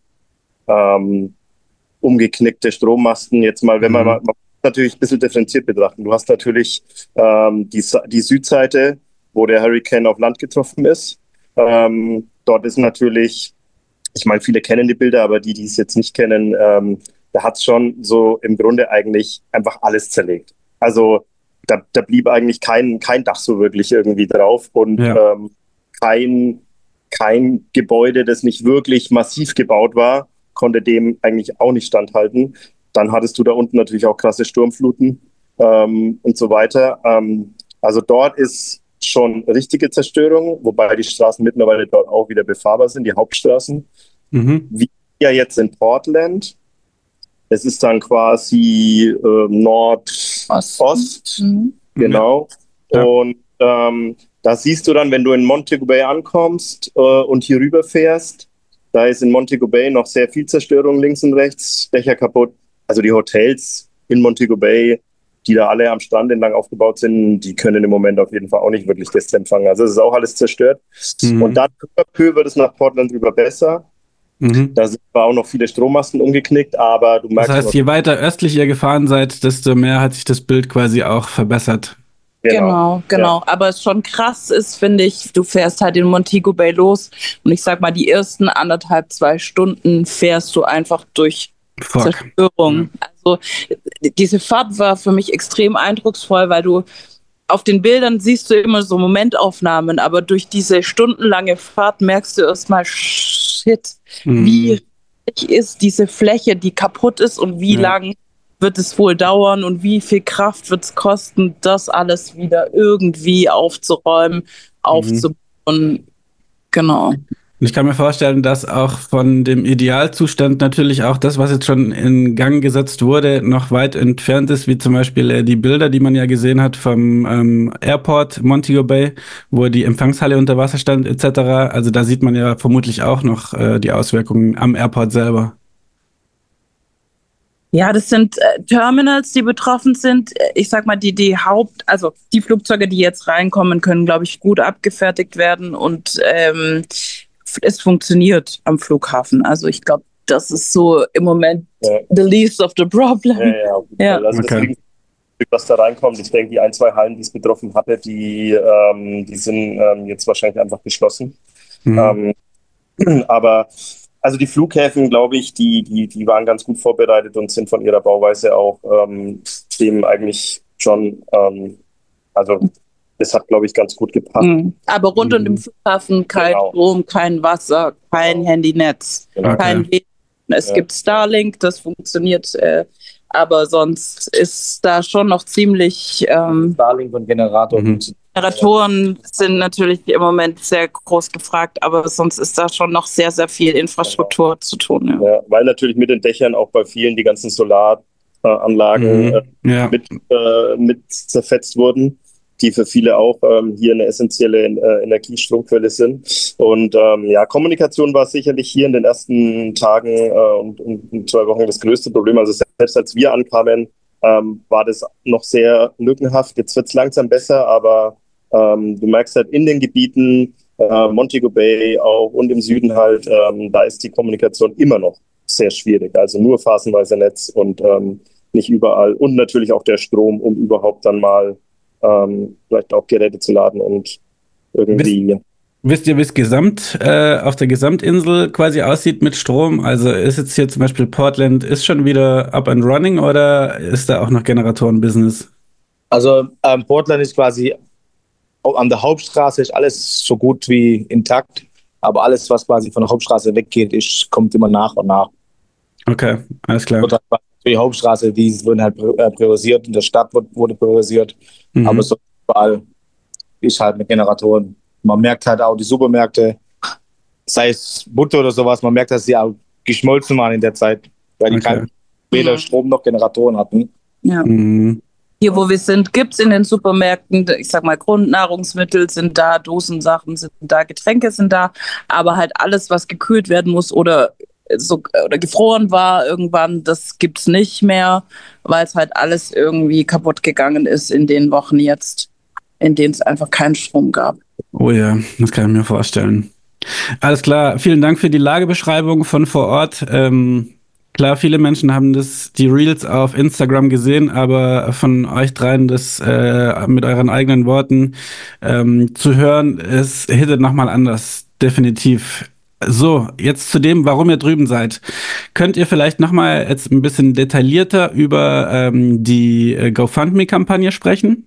ähm, umgeknickte Strommasten. Jetzt mal, wenn man, Mhm. mal man muss natürlich ein bisschen differenziert betrachten. Du hast natürlich ähm, die, Sa- die Südseite, wo der Hurricane auf Land getroffen ist. Ähm, dort ist natürlich, ich meine, viele kennen die Bilder, aber die, die es jetzt nicht kennen, ähm, da hat es schon so im Grunde eigentlich einfach alles zerlegt. Also da, da blieb eigentlich kein, kein Dach so wirklich irgendwie drauf und Ja. ähm, kein, kein Gebäude, das nicht wirklich massiv gebaut war, konnte dem eigentlich auch nicht standhalten. Dann hattest du da unten natürlich auch krasse Sturmfluten ähm, und so weiter. Ähm, also dort ist schon richtige Zerstörung, wobei die Straßen mittlerweile dort auch wieder befahrbar sind, die Hauptstraßen. Mhm. Wir jetzt in Portland. Es ist dann quasi äh, Nordost, Mhm. genau. Ja. Und ähm, da siehst du dann, wenn du in Montego Bay ankommst äh, und hier rüber fährst, da ist in Montego Bay noch sehr viel Zerstörung links und rechts, Dächer kaputt. Also die Hotels in Montego Bay, die da alle am Strand entlang aufgebaut sind, die können im Moment auf jeden Fall auch nicht wirklich Gäste empfangen. Also es ist auch alles zerstört. Mhm. Und dann peu à peu wird es nach Portland rüber besser. Mhm. Da sind zwar auch noch viele Strommasten umgeknickt, aber du Das merkst heißt, noch, je weiter östlich ihr gefahren seid, desto mehr hat sich das Bild quasi auch verbessert. Genau, genau. Aber es schon krass ist, finde ich, du fährst halt in Montego Bay los und ich sag mal, die ersten anderthalb, zwei Stunden fährst du einfach durch Fuck. Zerstörung. Also diese Fahrt war für mich extrem eindrucksvoll, weil du auf den Bildern siehst du immer so Momentaufnahmen, aber durch diese stundenlange Fahrt merkst du erstmal, shit, Mhm. wie riesig ist diese Fläche, die kaputt ist und wie Ja. lang wird es wohl dauern und wie viel Kraft wird es kosten, das alles wieder irgendwie aufzuräumen, aufzubauen. Genau. Und ich kann mir vorstellen, dass auch von dem Idealzustand natürlich auch das, was jetzt schon in Gang gesetzt wurde, noch weit entfernt ist, wie zum Beispiel äh, die Bilder, die man ja gesehen hat vom ähm, Airport Montego Bay, wo die Empfangshalle unter Wasser stand et cetera. Also da sieht man ja vermutlich auch noch äh, die Auswirkungen am Airport selber. Ja, das sind äh, Terminals, die betroffen sind. Ich sag mal, die, die Haupt, also die Flugzeuge, die jetzt reinkommen, können, glaube ich, gut abgefertigt werden und ähm, es funktioniert am Flughafen. Also ich glaube, das ist so im Moment Ja. the least of the problem. Ja, ja, auf jeden Ja. Fall. Also Okay. deswegen, was da reinkommt, ich denke, die ein, zwei Hallen, die es betroffen hatte, die, ähm, die sind ähm, jetzt wahrscheinlich einfach geschlossen. Mhm. Ähm, aber also die Flughäfen, glaube ich, die, die, die waren ganz gut vorbereitet und sind von ihrer Bauweise auch ähm, dem eigentlich schon, ähm, also das hat, glaube ich, ganz gut gepasst. Mhm. Aber rund um den Flughafen kein Genau. Strom, kein Wasser, kein Genau. Handynetz, Genau. kein Okay. W L A N. Es Ja. gibt Starlink, das funktioniert, äh, aber sonst ist da schon noch ziemlich, ähm, Starlink und Generator. Mhm. Generatoren sind natürlich im Moment sehr groß gefragt, aber sonst ist da schon noch sehr, sehr viel Infrastruktur zu tun. Ja. Ja, weil natürlich mit den Dächern auch bei vielen die ganzen Solaranlagen Mhm. äh, Ja. mit, äh, mit zerfetzt wurden, die für viele auch ähm, hier eine essentielle äh, Energiestromquelle sind. Und ähm, ja, Kommunikation war sicherlich hier in den ersten Tagen äh, und, und in zwei Wochen das größte Problem. Also selbst als wir ankamen, ähm, war das noch sehr lückenhaft. Jetzt wird es langsam besser, aber ähm, du merkst halt in den Gebieten, äh, Montego Bay auch und im Süden halt, ähm, da ist die Kommunikation immer noch sehr schwierig. Also nur phasenweise Netz und ähm, nicht überall. Und natürlich auch der Strom, um überhaupt dann mal ähm, vielleicht auch Geräte zu laden und irgendwie. Wisst ihr, wie es gesamt äh, auf der Gesamtinsel quasi aussieht mit Strom? Also ist jetzt hier zum Beispiel Portland, ist schon wieder up and running oder ist da auch noch Generatoren-Business? Also ähm, Portland ist quasi an der Hauptstraße ist alles so gut wie intakt, aber alles, was quasi von der Hauptstraße weggeht, ist, kommt immer nach und nach. Okay, alles klar. Und die Hauptstraße, die wurden halt priorisiert, in der Stadt wurde priorisiert, Mhm. aber so überall ist halt mit Generatoren. Man merkt halt auch die Supermärkte, sei es Butter oder sowas, man merkt, dass sie auch geschmolzen waren in der Zeit, weil die Okay. kein, weder Strom noch Generatoren hatten. Ja. Mhm. Hier, wo wir sind, gibt es in den Supermärkten, ich sag mal, Grundnahrungsmittel sind da, Dosensachen sind da, Getränke sind da, aber halt alles, was gekühlt werden muss oder so oder gefroren war irgendwann, das gibt's nicht mehr, weil es halt alles irgendwie kaputt gegangen ist in den Wochen jetzt, in denen es einfach keinen Strom gab. Oh ja, das kann ich mir vorstellen. Alles klar, vielen Dank für die Lagebeschreibung von vor Ort. Ähm, klar, viele Menschen haben das, die Reels auf Instagram gesehen, aber von euch dreien das äh, mit euren eigenen Worten ähm, zu hören, es hittet nochmal anders, definitiv. So, jetzt zu dem, warum ihr drüben seid. Könnt ihr vielleicht nochmal jetzt ein bisschen detaillierter über ähm, die äh, GoFundMe-Kampagne sprechen?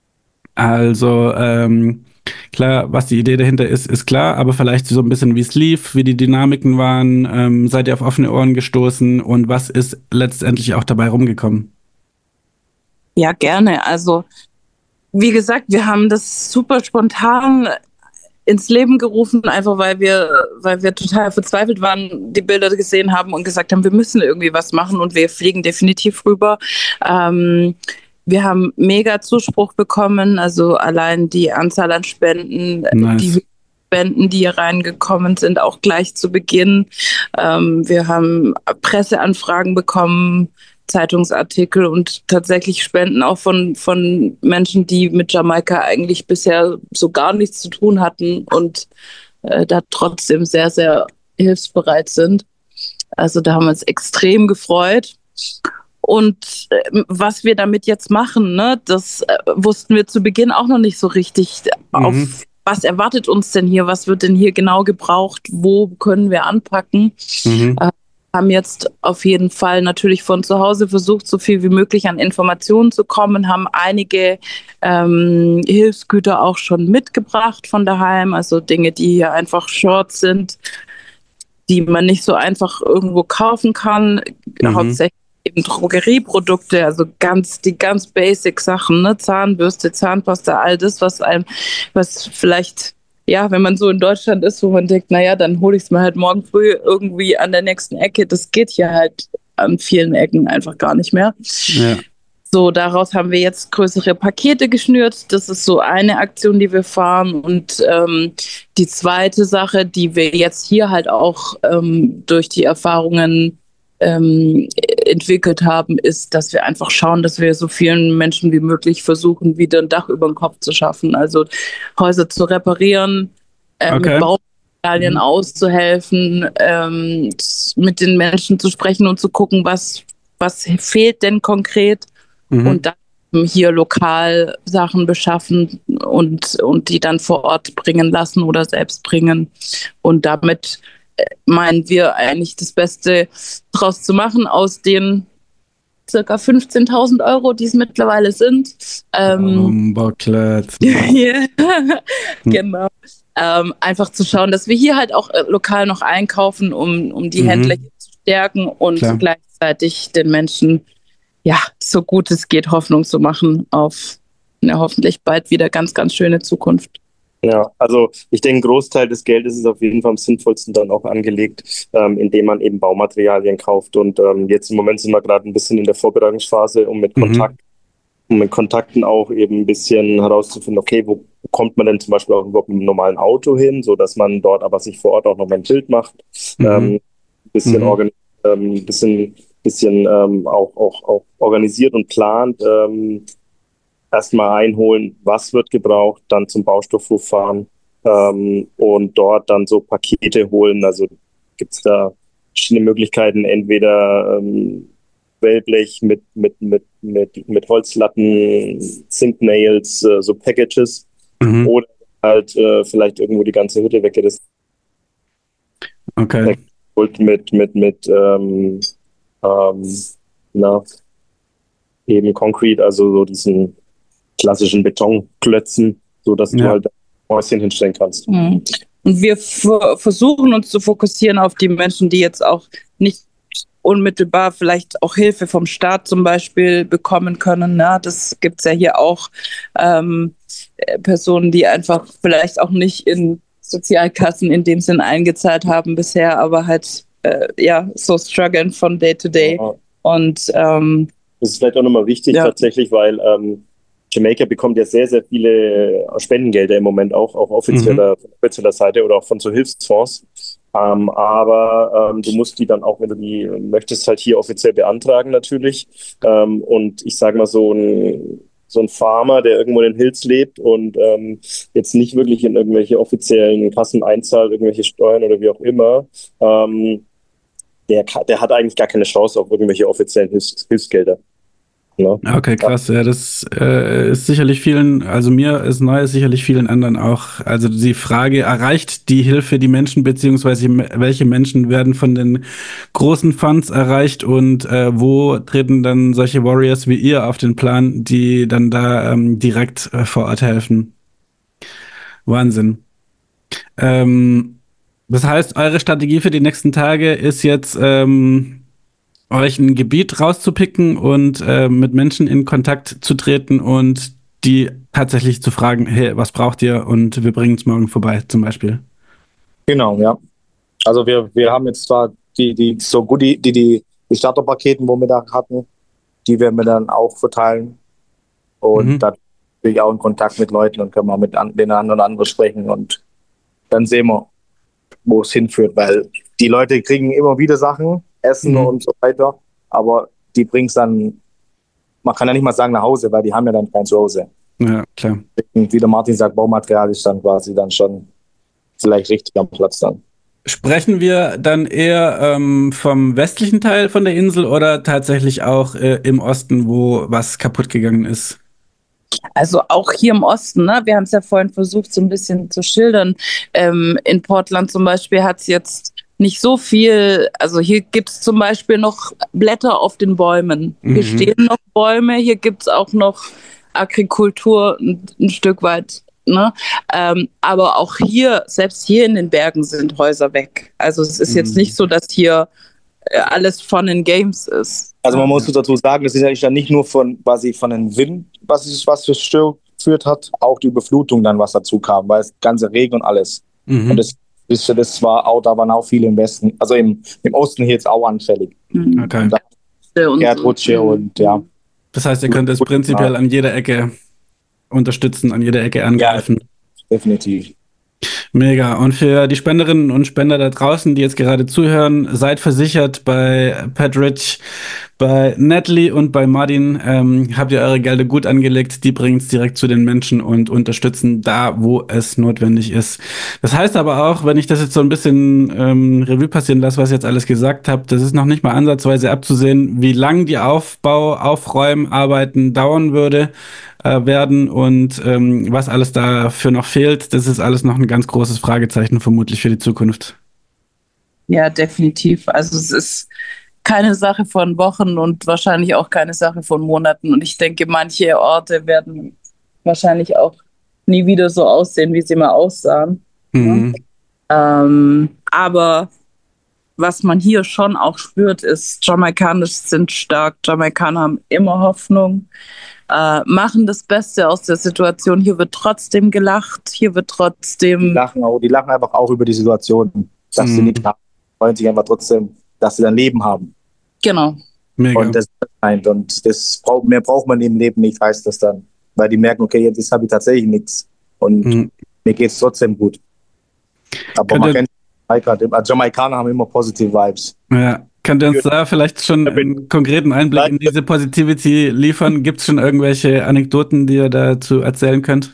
Also, ähm, klar, was die Idee dahinter ist, ist klar, aber vielleicht so ein bisschen, wie es lief, wie die Dynamiken waren, ähm, seid ihr auf offene Ohren gestoßen und was ist letztendlich auch dabei rumgekommen? Ja, gerne. Also, wie gesagt, wir haben das super spontan ins Leben gerufen, einfach weil wir, weil wir total verzweifelt waren, die Bilder gesehen haben und gesagt haben, wir müssen irgendwie was machen und wir fliegen definitiv rüber. Ähm, wir haben mega Zuspruch bekommen, also allein die Anzahl an Spenden, Nice. die Spenden, die hier reingekommen sind, auch gleich zu Beginn. Ähm, wir haben Presseanfragen bekommen, Zeitungsartikel und tatsächlich Spenden auch von, von Menschen, die mit Jamaika eigentlich bisher so gar nichts zu tun hatten und äh, da trotzdem sehr, sehr hilfsbereit sind. Also da haben wir uns extrem gefreut. Und äh, was wir damit jetzt machen, ne, das äh, wussten wir zu Beginn auch noch nicht so richtig. Mhm. Auf was erwartet uns denn hier? Was wird denn hier genau gebraucht? Wo können wir anpacken? Mhm. Äh, haben jetzt auf jeden Fall natürlich von zu Hause versucht, so viel wie möglich an Informationen zu kommen, haben einige ähm, Hilfsgüter auch schon mitgebracht von daheim, also Dinge, die hier einfach short sind, die man nicht so einfach irgendwo kaufen kann, Mhm. hauptsächlich eben Drogerieprodukte, also ganz die ganz basic Sachen, ne? Zahnbürste, Zahnpasta, all das, was einem, was vielleicht, ja, wenn man so in Deutschland ist, wo man denkt, naja, dann hole ich es mir halt morgen früh irgendwie an der nächsten Ecke. Das geht hier halt an vielen Ecken einfach gar nicht mehr. Ja. So, daraus haben wir jetzt größere Pakete geschnürt. Das ist so eine Aktion, die wir fahren. Und ähm, die zweite Sache, die wir jetzt hier halt auch ähm, durch die Erfahrungen ähm, entwickelt haben, ist, dass wir einfach schauen, dass wir so vielen Menschen wie möglich versuchen, wieder ein Dach über den Kopf zu schaffen. Also Häuser zu reparieren, äh, Okay. mit Baumaterialien Mhm. auszuhelfen, ähm, mit den Menschen zu sprechen und zu gucken, was, was fehlt denn konkret. Mhm. Und dann hier lokal Sachen beschaffen und, und die dann vor Ort bringen lassen oder selbst bringen. Und damit meinen wir eigentlich das Beste draus zu machen aus den circa fünfzehntausend Euro, die es mittlerweile sind. Ähm, yeah. Genau. Ähm, einfach zu schauen, dass wir hier halt auch äh, lokal noch einkaufen, um, um die Mhm. Händler hier zu stärken und Klar. gleichzeitig den Menschen, ja, so gut es geht, Hoffnung zu machen auf eine hoffentlich bald wieder ganz, ganz schöne Zukunft. Ja, also ich denke, ein Großteil des Geldes ist auf jeden Fall am sinnvollsten dann auch angelegt, ähm, indem man eben Baumaterialien kauft. Und ähm, jetzt im Moment sind wir gerade ein bisschen in der Vorbereitungsphase, um mit Mhm. Kontakt, um mit Kontakten auch eben ein bisschen herauszufinden, okay, wo kommt man denn zum Beispiel auch überhaupt mit einem normalen Auto hin, sodass man dort aber sich vor Ort auch noch mal ein Bild macht, Mhm. ähm, ein bisschen, Mhm. organi ähm, bisschen, bisschen ähm, auch, auch, auch organisiert und plant. Ähm, erstmal einholen, was wird gebraucht, dann zum Baustoffhof fahren ähm, und dort dann so Pakete holen. Also gibt es da verschiedene Möglichkeiten, entweder ähm, Wellblech mit, mit, mit, mit, mit Holzlatten, Zinc-Nails, äh, so Packages Mhm. oder halt äh, vielleicht irgendwo die ganze Hütte weggerissen Okay. mit, mit, mit ähm, ähm, na, eben Concrete, also so diesen klassischen Betonklötzen, sodass du Ja. halt Häuschen hinstellen kannst. Mhm. Und wir f- versuchen uns zu fokussieren auf die Menschen, die jetzt auch nicht unmittelbar vielleicht auch Hilfe vom Staat zum Beispiel bekommen können. Ne? Das gibt es ja hier auch. Ähm, äh, Personen, die einfach vielleicht auch nicht in Sozialkassen in dem Sinn eingezahlt haben bisher, aber halt äh, ja so strugglen von Day to Day. Ja. Und ähm, Das ist vielleicht auch nochmal wichtig Ja. tatsächlich, weil ähm, Jamaika bekommt ja sehr, sehr viele Spendengelder im Moment auch, auch offizieller, von offizieller Seite oder auch von so Hilfsfonds. Ähm, aber ähm, du musst die dann auch, wenn du die möchtest, halt hier offiziell beantragen natürlich. Ähm, und ich sage mal, so ein, so ein Farmer, der irgendwo in den Hills lebt und ähm, jetzt nicht wirklich in irgendwelche offiziellen Kassen einzahlt, irgendwelche Steuern oder wie auch immer, ähm, der, ka- der hat eigentlich gar keine Chance auf irgendwelche offiziellen Hilfs Hilfsgelder. Ne? Okay, krass. Ja, das äh, ist sicherlich vielen, also mir ist neu, ist sicherlich vielen anderen auch. Also die Frage, erreicht die Hilfe die Menschen, beziehungsweise me- welche Menschen werden von den großen Funds erreicht und äh, wo treten dann solche Warriors wie ihr auf den Plan, die dann da ähm, direkt äh, vor Ort helfen? Wahnsinn. Ähm, das heißt, eure Strategie für die nächsten Tage ist jetzt, ähm, euch ein Gebiet rauszupicken und äh, mit Menschen in Kontakt zu treten und die tatsächlich zu fragen, hey, was braucht ihr? Und wir bringen es morgen vorbei, zum Beispiel. Genau, ja. Also wir, wir haben jetzt zwar die, die so gut die, die, die die Starterpaketen, wo wir da hatten, die werden wir dann auch verteilen. Und Mhm. da bin ich auch in Kontakt mit Leuten und können mal mit an, den einen oder anderen sprechen und dann sehen wir, wo es hinführt, weil die Leute kriegen immer wieder Sachen, Essen Mhm. und so weiter, aber die bringen es dann, man kann ja nicht mal sagen nach Hause, weil die haben ja dann kein Zuhause. Ja, klar. Und wie der Martin sagt, Baumaterial ist dann quasi dann schon vielleicht richtig am Platz dann. Sprechen wir dann eher ähm, vom westlichen Teil von der Insel oder tatsächlich auch äh, im Osten, wo was kaputt gegangen ist? Also auch hier im Osten, ne? Wir haben es ja vorhin versucht, so ein bisschen zu schildern. Ähm, in Portland zum Beispiel hat es jetzt nicht so viel, also hier gibt es zum Beispiel noch Blätter auf den Bäumen. Hier Mhm. stehen noch Bäume, hier gibt es auch noch Agrikultur ein, ein Stück weit. Ne? Ähm, aber auch hier, selbst hier in den Bergen sind Häuser weg. Also es ist jetzt Mhm. nicht so, dass hier äh, alles Fun and Games ist. Also man muss dazu sagen, das ist ja ja nicht nur von quasi von den Wind, was es was für Stör geführt hat, auch die Überflutung dann, was dazu kam, weil es ganze Regen und alles. Mhm. Und das, das, das war auch, da waren auch viele im Westen, also im, im Osten hier jetzt auch anfällig. Mhm. Okay. Und Erdrutsche so. und ja. Das heißt, ihr könnt es prinzipiell an jeder Ecke unterstützen, an jeder Ecke angreifen. Definitiv. Mega. Und für die Spenderinnen und Spender da draußen, die jetzt gerade zuhören, seid versichert bei Pat Rich, bei Natalie und bei Martin. Ähm, habt ihr eure Gelder gut angelegt, die bringen es direkt zu den Menschen und unterstützen da, wo es notwendig ist. Das heißt aber auch, wenn ich das jetzt so ein bisschen ähm, Revue passieren lasse, was ich jetzt alles gesagt habe, das ist noch nicht mal ansatzweise abzusehen, wie lang die Aufbau-, Aufräumarbeiten dauern würde. werden und ähm, was alles dafür noch fehlt, das ist alles noch ein ganz großes Fragezeichen vermutlich für die Zukunft. Ja, definitiv. Also es ist keine Sache von Wochen und wahrscheinlich auch keine Sache von Monaten. Und ich denke, manche Orte werden wahrscheinlich auch nie wieder so aussehen, wie sie mal aussahen. Mhm. Ähm, aber was man hier schon auch spürt, ist, Jamaikaner sind stark. Jamaikaner haben immer Hoffnung, äh, machen das Beste aus der Situation. Hier wird trotzdem gelacht, hier wird trotzdem... Die lachen, auch, die lachen einfach auch über die Situation, dass Mhm. sie nicht haben, freuen sich einfach trotzdem, dass sie ein Leben haben. Genau. Mega. Und das meint. Und das braucht, mehr braucht man im Leben nicht, heißt das dann. Weil die merken, okay, jetzt habe ich tatsächlich nichts. Und Mhm. mir geht es trotzdem gut. Aber Könnt man ihr- kennt Jamaikaner, Jamaikaner haben immer positive Vibes. Ja. Könnt ihr uns da vielleicht schon einen konkreten Einblick in diese Positivity liefern? Gibt es schon irgendwelche Anekdoten, die ihr dazu erzählen könnt?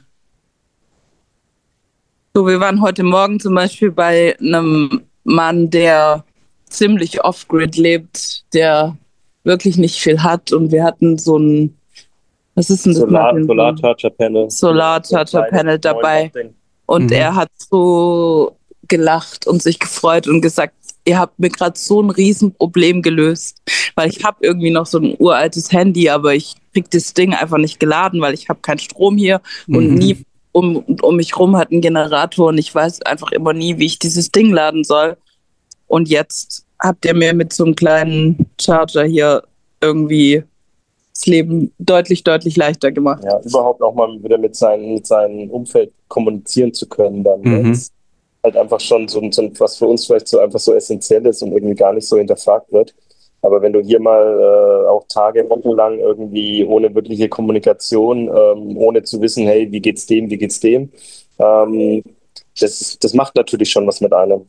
So, wir waren heute Morgen zum Beispiel bei einem Mann, der ziemlich off-grid lebt, der wirklich nicht viel hat. Und wir hatten so ein, was ist denn das? Solar, Martin? Solar-Charger-Panel. Solar-Charger-Panel dabei. Und Mhm. er hat so gelacht und sich gefreut und gesagt, ihr habt mir gerade so ein Riesenproblem gelöst, weil ich habe irgendwie noch so ein uraltes Handy, aber ich krieg das Ding einfach nicht geladen, weil ich habe keinen Strom hier und Mhm. nie um, um mich rum hat einen Generator und ich weiß einfach immer nie, wie ich dieses Ding laden soll. Und jetzt habt ihr mir mit so einem kleinen Charger hier irgendwie das Leben deutlich, deutlich leichter gemacht. Ja, überhaupt auch mal wieder mit, seinen, mit seinem Umfeld kommunizieren zu können dann. Ne? Mhm. Das ist halt einfach schon so, so was für uns vielleicht so einfach so essentiell ist und irgendwie gar nicht so hinterfragt wird. Aber wenn du hier mal äh, auch Tage, Wochen lang irgendwie ohne wirkliche Kommunikation, ähm, ohne zu wissen, hey, wie geht's dem, wie geht's dem, ähm, das, das macht natürlich schon was mit einem.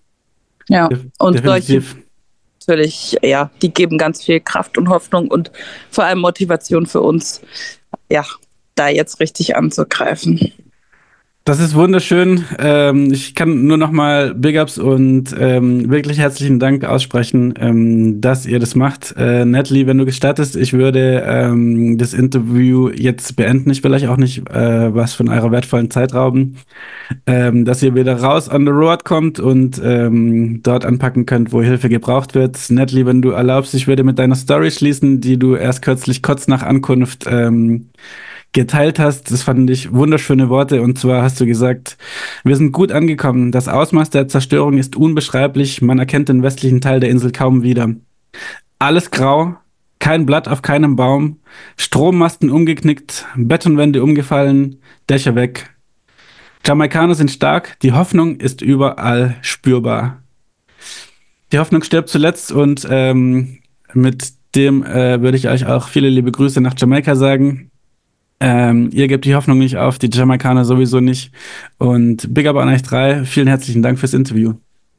Ja, Def- und solche definitiv. natürlich, ja, die geben ganz viel Kraft und Hoffnung und vor allem Motivation für uns, ja, da jetzt richtig anzugreifen. Das ist wunderschön. Ähm, ich kann nur noch mal Big Ups und ähm, wirklich herzlichen Dank aussprechen, ähm, dass ihr das macht. Äh, Natalie, wenn du gestattest, ich würde ähm, das Interview jetzt beenden. Ich will euch auch nicht äh, was von eurer wertvollen Zeit rauben. Ähm, dass ihr wieder raus on the road kommt und ähm, dort anpacken könnt, wo Hilfe gebraucht wird. Natalie, wenn du erlaubst, ich würde mit deiner Story schließen, die du erst kürzlich kurz nach Ankunft ähm, geteilt hast. Das fand ich wunderschöne Worte. Und zwar hast du gesagt, wir sind gut angekommen. Das Ausmaß der Zerstörung ist unbeschreiblich. Man erkennt den westlichen Teil der Insel kaum wieder. Alles grau, kein Blatt auf keinem Baum, Strommasten umgeknickt, Betonwände umgefallen, Dächer weg. Jamaikaner sind stark, die Hoffnung ist überall spürbar. Die Hoffnung stirbt zuletzt und ähm, mit dem äh, würde ich euch auch viele liebe Grüße nach Jamaika sagen. Ähm, ihr gebt die Hoffnung nicht auf, die Jamaikaner sowieso nicht. Und Big Up an euch drei. Vielen herzlichen Dank fürs Interview.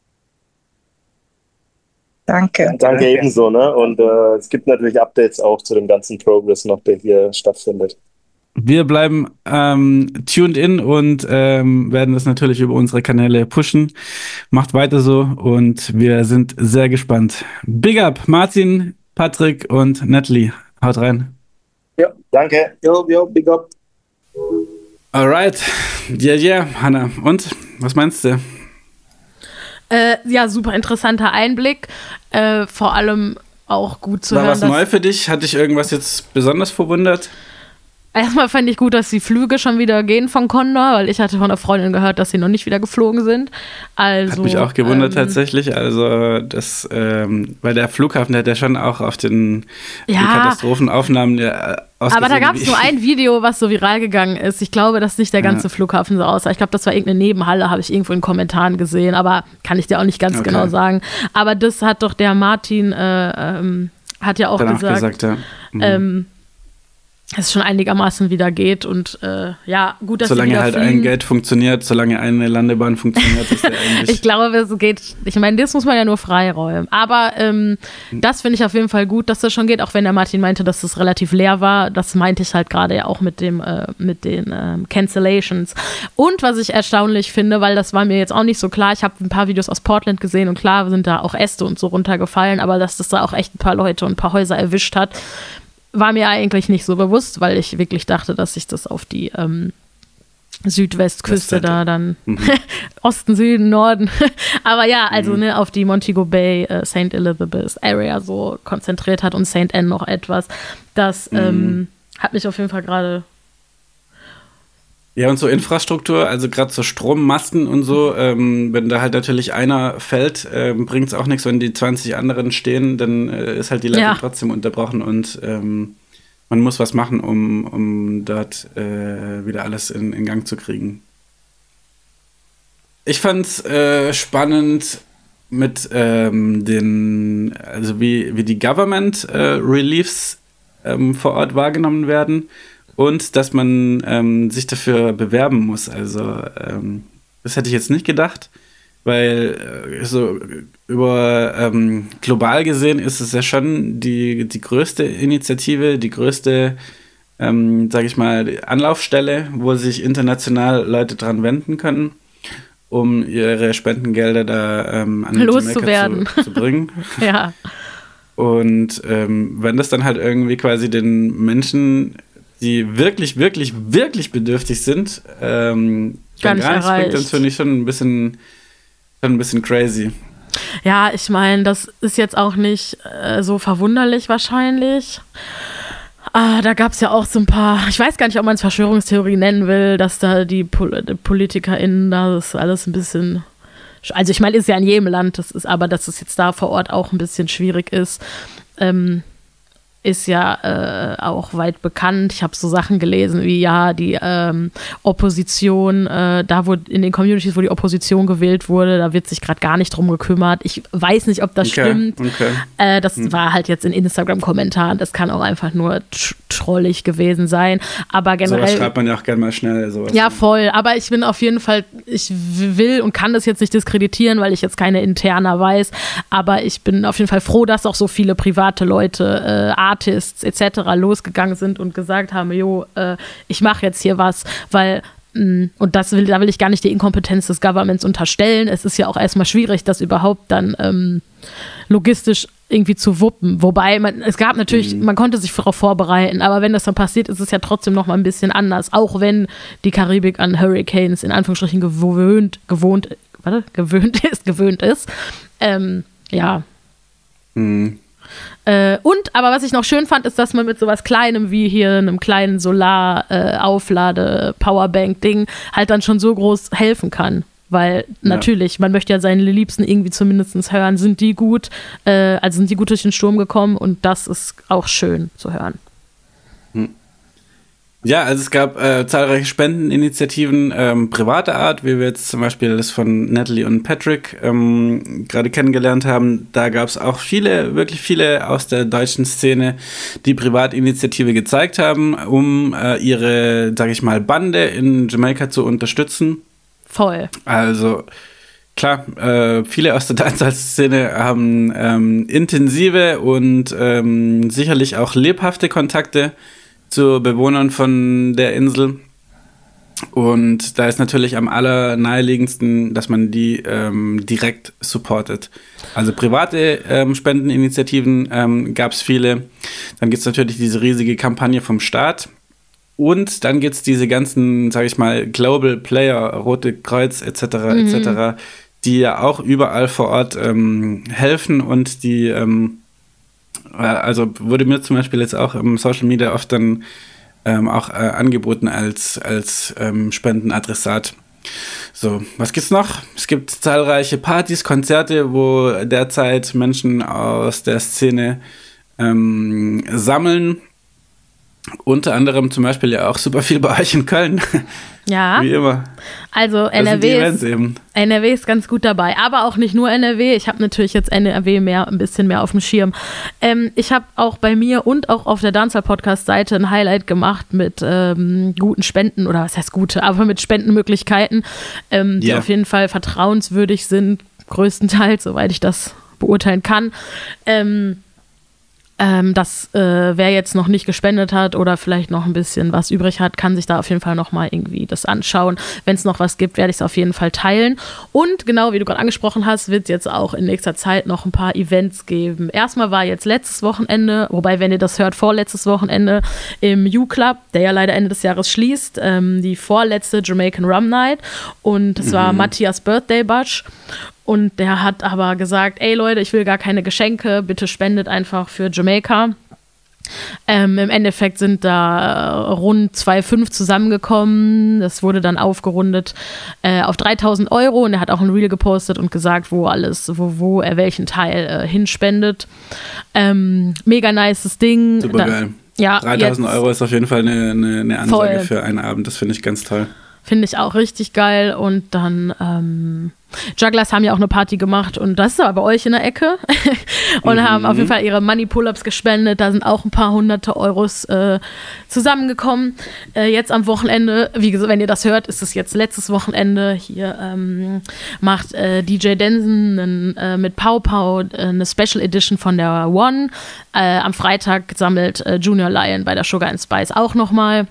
Danke. Danke ebenso, ne? Und äh, es gibt natürlich Updates auch zu dem ganzen Progress noch, der hier stattfindet. Wir bleiben ähm, tuned in und ähm, werden das natürlich über unsere Kanäle pushen. Macht weiter so und wir sind sehr gespannt. Big Up, Martin, Patrick und Natalie. Haut rein. Ja, danke. Yo, yo, big up. Alright. Yeah, yeah, Hanna. Und? Was meinst du? Äh, ja, super interessanter Einblick. Äh, vor allem auch gut zu War hören. was dass neu für dich? Hat dich irgendwas jetzt besonders verwundert? Erstmal fand ich gut, dass die Flüge schon wieder gehen von Condor, weil ich hatte von einer Freundin gehört, dass sie noch nicht wieder geflogen sind. Also, Hat mich auch gewundert ähm, tatsächlich. Also das, ähm, weil der Flughafen, der hat ja schon auch auf den Ja. die Katastrophenaufnahmen ja, ausgesehen. Aber da gab es wie- nur ein Video, was so viral gegangen ist. Ich glaube, dass nicht der ganze Ja. Flughafen so aussah. Ich glaube, das war irgendeine Nebenhalle, habe ich irgendwo in Kommentaren gesehen, aber kann ich dir auch nicht ganz Okay. genau sagen. Aber das hat doch der Martin, äh, ähm, hat ja auch danach gesagt, gesagt, ja. Mhm. ähm, dass es schon einigermaßen wieder geht und äh, ja, gut, dass sie solange wieder halt fliegen. ein Gate funktioniert, solange eine Landebahn funktioniert, ist der eigentlich. Ich glaube, es geht, ich meine, das muss man ja nur freiräumen. Aber ähm, das finde ich auf jeden Fall gut, dass das schon geht, auch wenn der Martin meinte, dass das relativ leer war. Das meinte ich halt gerade ja auch mit dem, äh, mit den ähm, Cancellations. Und was ich erstaunlich finde, weil das war mir jetzt auch nicht so klar, ich habe ein paar Videos aus Portland gesehen und klar sind da auch Äste und so runtergefallen, aber dass das da auch echt ein paar Leute und ein paar Häuser erwischt hat, war mir eigentlich nicht so bewusst, weil ich wirklich dachte, dass sich das auf die ähm, Südwestküste da dann. Mhm. Osten, Süden, Norden. Aber ja, also mhm. ne, auf die Montego Bay, äh, Saint Elizabeth Area so konzentriert hat und Saint Anne noch etwas. Das mhm. ähm, hat mich auf jeden Fall gerade. Ja, und so Infrastruktur, also gerade so Strommasten und so, ähm, wenn da halt natürlich einer fällt, ähm, bringt es auch nichts, wenn die zwanzig anderen stehen, dann äh, ist halt die Leitung ja. trotzdem unterbrochen und ähm, man muss was machen, um, um dort äh, wieder alles in, in Gang zu kriegen. Ich fand's äh, spannend mit ähm, den, also wie, wie die Government äh, Reliefs ähm, vor Ort wahrgenommen werden. Und dass man ähm, sich dafür bewerben muss. Also ähm, das hätte ich jetzt nicht gedacht, weil äh, so über ähm, global gesehen ist es ja schon die, die größte Initiative, die größte, ähm, sage ich mal, Anlaufstelle, wo sich international Leute dran wenden können, um ihre Spendengelder da ähm, an loszuwerden zu, zu bringen. Ja. Und ähm, wenn das dann halt irgendwie quasi den Menschen, die wirklich, wirklich, wirklich bedürftig sind, ähm, gar nicht gar nichts erreicht. bringt, das finde ich schon ein bisschen, schon ein bisschen crazy. Ja, ich meine, das ist jetzt auch nicht äh, so verwunderlich wahrscheinlich. Ah, da gab es ja auch so ein paar, ich weiß gar nicht, ob man es Verschwörungstheorie nennen will, dass da die, Pol- die PolitikerInnen da das alles ein bisschen, also ich meine, ist ja in jedem Land, das ist, aber dass es jetzt da vor Ort auch ein bisschen schwierig ist, ähm, ist ja äh, auch weit bekannt. Ich habe so Sachen gelesen wie, ja, die ähm, Opposition, äh, da wo in den Communities, wo die Opposition gewählt wurde, da wird sich gerade gar nicht drum gekümmert. Ich weiß nicht, ob das okay, stimmt. Okay. Äh, das hm. war halt jetzt in Instagram-Kommentaren. Das kann auch einfach nur tr- trollig gewesen sein. Aber generell. Sowas schreibt man ja auch gerne mal schnell. Sowas. Ja, voll. Aber ich bin auf jeden Fall, ich will und kann das jetzt nicht diskreditieren, weil ich jetzt keine Interna weiß. Aber ich bin auf jeden Fall froh, dass auch so viele private Leute, äh, Artists et cetera losgegangen sind und gesagt haben, jo, äh, ich mache jetzt hier was, weil mh, und das will, da will ich gar nicht die Inkompetenz des Governments unterstellen. Es ist ja auch erstmal schwierig, das überhaupt dann ähm, logistisch irgendwie zu wuppen. Wobei, man, es gab natürlich, mhm. man konnte sich darauf vorbereiten, aber wenn das dann passiert, ist es ja trotzdem noch mal ein bisschen anders, auch wenn die Karibik an Hurricanes in Anführungsstrichen gewöhnt, gewohnt, warte, gewöhnt ist, gewöhnt ist. Ähm, ja. Mhm. Äh, und, aber was ich noch schön fand, ist, dass man mit sowas Kleinem wie hier einem kleinen Solar-Auflade-Powerbank-Ding halt dann schon so groß helfen kann. Weil natürlich, ja. man möchte ja seine Liebsten irgendwie zumindest hören, sind die gut, äh, also sind die gut durch den Sturm gekommen und das ist auch schön zu hören. Hm. Ja, also es gab äh, zahlreiche Spendeninitiativen ähm, privater Art, wie wir jetzt zum Beispiel das von Natalie und Patrick ähm, gerade kennengelernt haben. Da gab es auch viele, wirklich viele aus der deutschen Szene, die Privatinitiative gezeigt haben, um äh, ihre, sag ich mal, Bande in Jamaika zu unterstützen. Voll. Also klar, äh, viele aus der Dancehall-Szene haben ähm, intensive und ähm, sicherlich auch lebhafte Kontakte zu Bewohnern von der Insel. Und da ist natürlich am allernaheliegendsten, dass man die ähm, direkt supportet. Also private ähm, Spendeninitiativen ähm, gab es viele. Dann gibt es natürlich diese riesige Kampagne vom Staat. Und dann gibt es diese ganzen, sage ich mal, Global Player, Rote Kreuz et cetera mhm. et cetera, die ja auch überall vor Ort ähm, helfen und die ähm, also wurde mir zum Beispiel jetzt auch im Social Media oft dann ähm, auch äh, angeboten als, als ähm, Spendenadressat. So, was gibt's noch? Es gibt zahlreiche Partys, Konzerte, wo derzeit Menschen aus der Szene ähm, sammeln. Unter anderem zum Beispiel ja auch super viel bei euch in Köln. Ja. Wie immer. Also N R W ist, N R W ist ganz gut dabei. Aber auch nicht nur N R W. Ich habe natürlich jetzt N R W mehr, ein bisschen mehr auf dem Schirm. Ähm, ich habe auch bei mir und auch auf der Dancehall-Podcast-Seite ein Highlight gemacht mit ähm, guten Spenden, oder was heißt gute, aber mit Spendenmöglichkeiten, ähm, die yeah. auf jeden Fall vertrauenswürdig sind, größtenteils, soweit ich das beurteilen kann. Ähm, Ähm, das, äh, wer jetzt noch nicht gespendet hat oder vielleicht noch ein bisschen was übrig hat, kann sich da auf jeden Fall nochmal irgendwie das anschauen. Wenn es noch was gibt, werde ich es auf jeden Fall teilen. Und genau, wie du gerade angesprochen hast, wird es jetzt auch in nächster Zeit noch ein paar Events geben. Erstmal war jetzt letztes Wochenende, wobei, wenn ihr das hört, vorletztes Wochenende im U-Club, der ja leider Ende des Jahres schließt, ähm, die vorletzte Jamaican Rum Night. Und es mhm. war Matthias Birthday Bash. Und der hat aber gesagt, ey Leute, ich will gar keine Geschenke, bitte spendet einfach für Jamaika. Ähm, Im Endeffekt sind da rund zwei Komma fünf zusammengekommen. Das wurde dann aufgerundet äh, auf dreitausend Euro. Und er hat auch ein Reel gepostet und gesagt, wo alles, wo, wo er welchen Teil äh, hinspendet. Ähm, mega nices Ding. Super geil. Ja, dreitausend Euro ist auf jeden Fall eine, eine, eine Ansage voll. Für einen Abend. Das finde ich ganz toll. Finde ich auch richtig geil. Und dann, ähm, Jugglers haben ja auch eine Party gemacht und das ist aber bei euch in der Ecke und mhm. haben auf jeden Fall ihre Money-Pull-Ups gespendet. Da sind auch ein paar hunderte Euros äh, zusammengekommen. Äh, jetzt am Wochenende, wie gesagt, wenn ihr das hört, ist es jetzt letztes Wochenende. Hier ähm, macht äh, D J Denson einen, äh, mit Pau Pau äh, eine Special Edition von der One. Äh, am Freitag sammelt äh, Junior Lion bei der Sugar and Spice auch nochmal.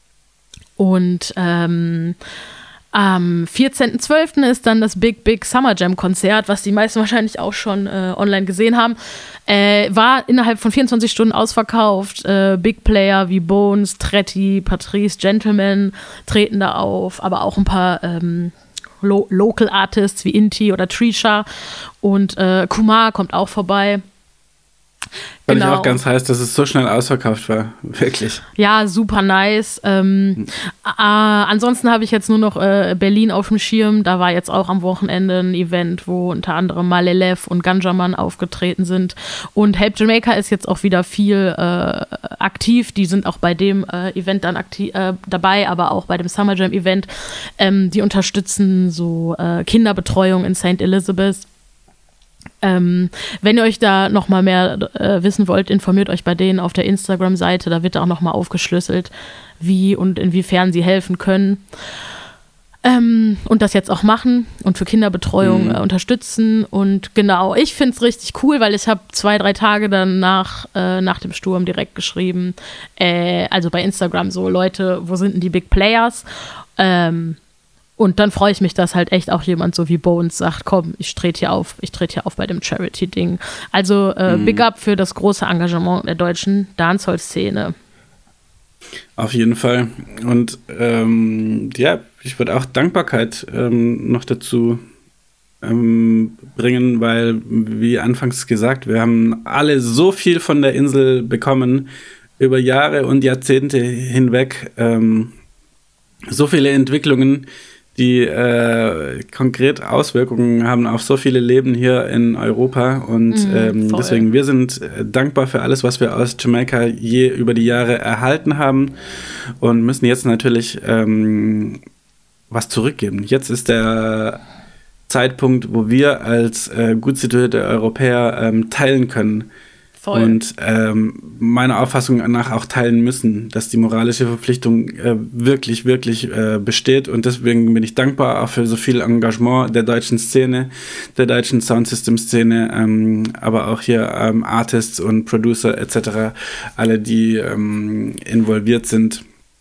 Und ähm, am vierzehnten zwölften ist dann das Big Big Summer Jam Konzert, was die meisten wahrscheinlich auch schon äh, online gesehen haben. Äh, war innerhalb von vierundzwanzig Stunden ausverkauft. Äh, Big Player wie Bones, Tretti, Patrice, Gentleman treten da auf, aber auch ein paar ähm, Lo- Local Artists wie Inti oder Trisha. Und äh, Kumar kommt auch vorbei. Fand genau. ich auch ganz heiß, dass es so schnell ausverkauft war. Wirklich. Ja, super nice. Ähm, hm. äh, ansonsten habe ich jetzt nur noch äh, Berlin auf dem Schirm. Da war jetzt auch am Wochenende ein Event, wo unter anderem Malelev und Ganjaman aufgetreten sind. Und Help Jamaica ist jetzt auch wieder viel äh, aktiv. Die sind auch bei dem äh, Event dann aktiv, äh, dabei, aber auch bei dem Summer Jam Event. Ähm, die unterstützen so äh, Kinderbetreuung in Saint Elizabeth. Ähm, wenn ihr euch da nochmal mehr äh, wissen wollt, informiert euch bei denen auf der Instagram-Seite. Da wird da auch nochmal aufgeschlüsselt, wie und inwiefern sie helfen können. Ähm, und das jetzt auch machen und für Kinderbetreuung mhm. äh, unterstützen. Und genau, ich finde es richtig cool, weil ich habe zwei, drei Tage dann nach, äh, nach dem Sturm direkt geschrieben, äh, also bei Instagram so, Leute, wo sind denn die Big Players? Ähm, Und dann freue ich mich, dass halt echt auch jemand so wie Bones sagt, komm, ich trete hier auf, ich trete hier auf bei dem Charity-Ding. Also äh, mhm. Big Up für das große Engagement der deutschen Dancehall-Szene. Auf jeden Fall. Und ähm, ja, ich würde auch Dankbarkeit ähm, noch dazu ähm, bringen, weil, wie anfangs gesagt, wir haben alle so viel von der Insel bekommen, über Jahre und Jahrzehnte hinweg. Ähm, so viele Entwicklungen, die äh, konkret Auswirkungen haben auf so viele Leben hier in Europa. Und mm, ähm, deswegen, wir sind äh, dankbar für alles, was wir aus Jamaika je über die Jahre erhalten haben und müssen jetzt natürlich ähm, was zurückgeben. Jetzt ist der Zeitpunkt, wo wir als äh, gut situierte Europäer ähm, teilen können. Voll. Und ähm, meiner Auffassung nach auch teilen müssen, dass die moralische Verpflichtung äh, wirklich, wirklich äh, besteht. Und deswegen bin ich dankbar auch für so viel Engagement der deutschen Szene, der deutschen Soundsystem-Szene, ähm, aber auch hier ähm, Artists und Producer et cetera, alle, die ähm, involviert sind.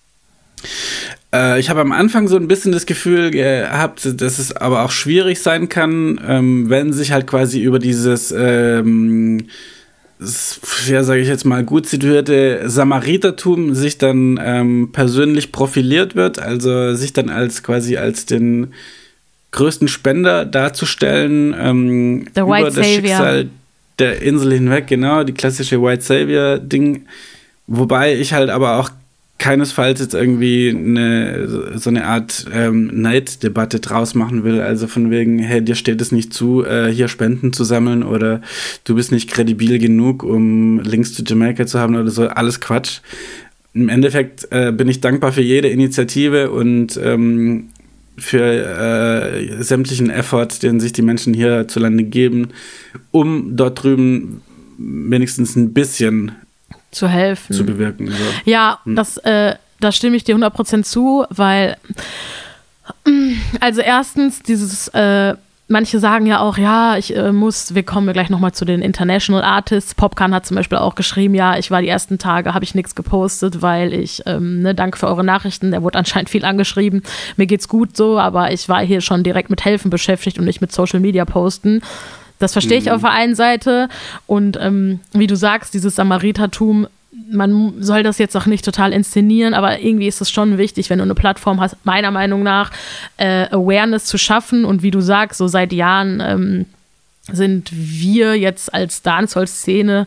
Äh, ich habe am Anfang so ein bisschen das Gefühl gehabt, dass es aber auch schwierig sein kann, ähm, wenn sich halt quasi über dieses ähm, ja, sage ich jetzt mal, gut situierte Samaritertum sich dann ähm, persönlich profiliert wird, also sich dann als quasi als den größten Spender darzustellen ähm, über das Savior. Schicksal der Insel hinweg, genau, die klassische White Savior-Ding, wobei ich halt aber auch keinesfalls jetzt irgendwie eine, so eine Art ähm, Neiddebatte draus machen will, also von wegen, hey, dir steht es nicht zu, äh, hier Spenden zu sammeln oder du bist nicht kredibil genug, um Links zu Jamaika zu haben oder so, alles Quatsch. Im Endeffekt äh, bin ich dankbar für jede Initiative und ähm, für äh, sämtlichen Effort, den sich die Menschen hierzulande geben, um dort drüben wenigstens ein bisschen zu helfen. Zu bewirken. So. Ja, hm. das, äh, da stimme ich dir hundert Prozent zu, weil also erstens dieses, äh, manche sagen ja auch, ja, ich äh, muss, wir kommen gleich nochmal zu den International Artists. Popcorn hat zum Beispiel auch geschrieben, ja, ich war die ersten Tage, habe ich nichts gepostet, weil ich, ähm, ne, danke für eure Nachrichten, der wurde anscheinend viel angeschrieben, mir geht's gut so, aber ich war hier schon direkt mit Helfen beschäftigt und nicht mit Social Media posten. Das verstehe ich mhm. auf der einen Seite und ähm, wie du sagst, dieses Samaritertum, man soll das jetzt auch nicht total inszenieren, aber irgendwie ist es schon wichtig, wenn du eine Plattform hast, meiner Meinung nach, äh, Awareness zu schaffen und wie du sagst, so seit Jahren ähm, sind wir jetzt als Dancehall-Szene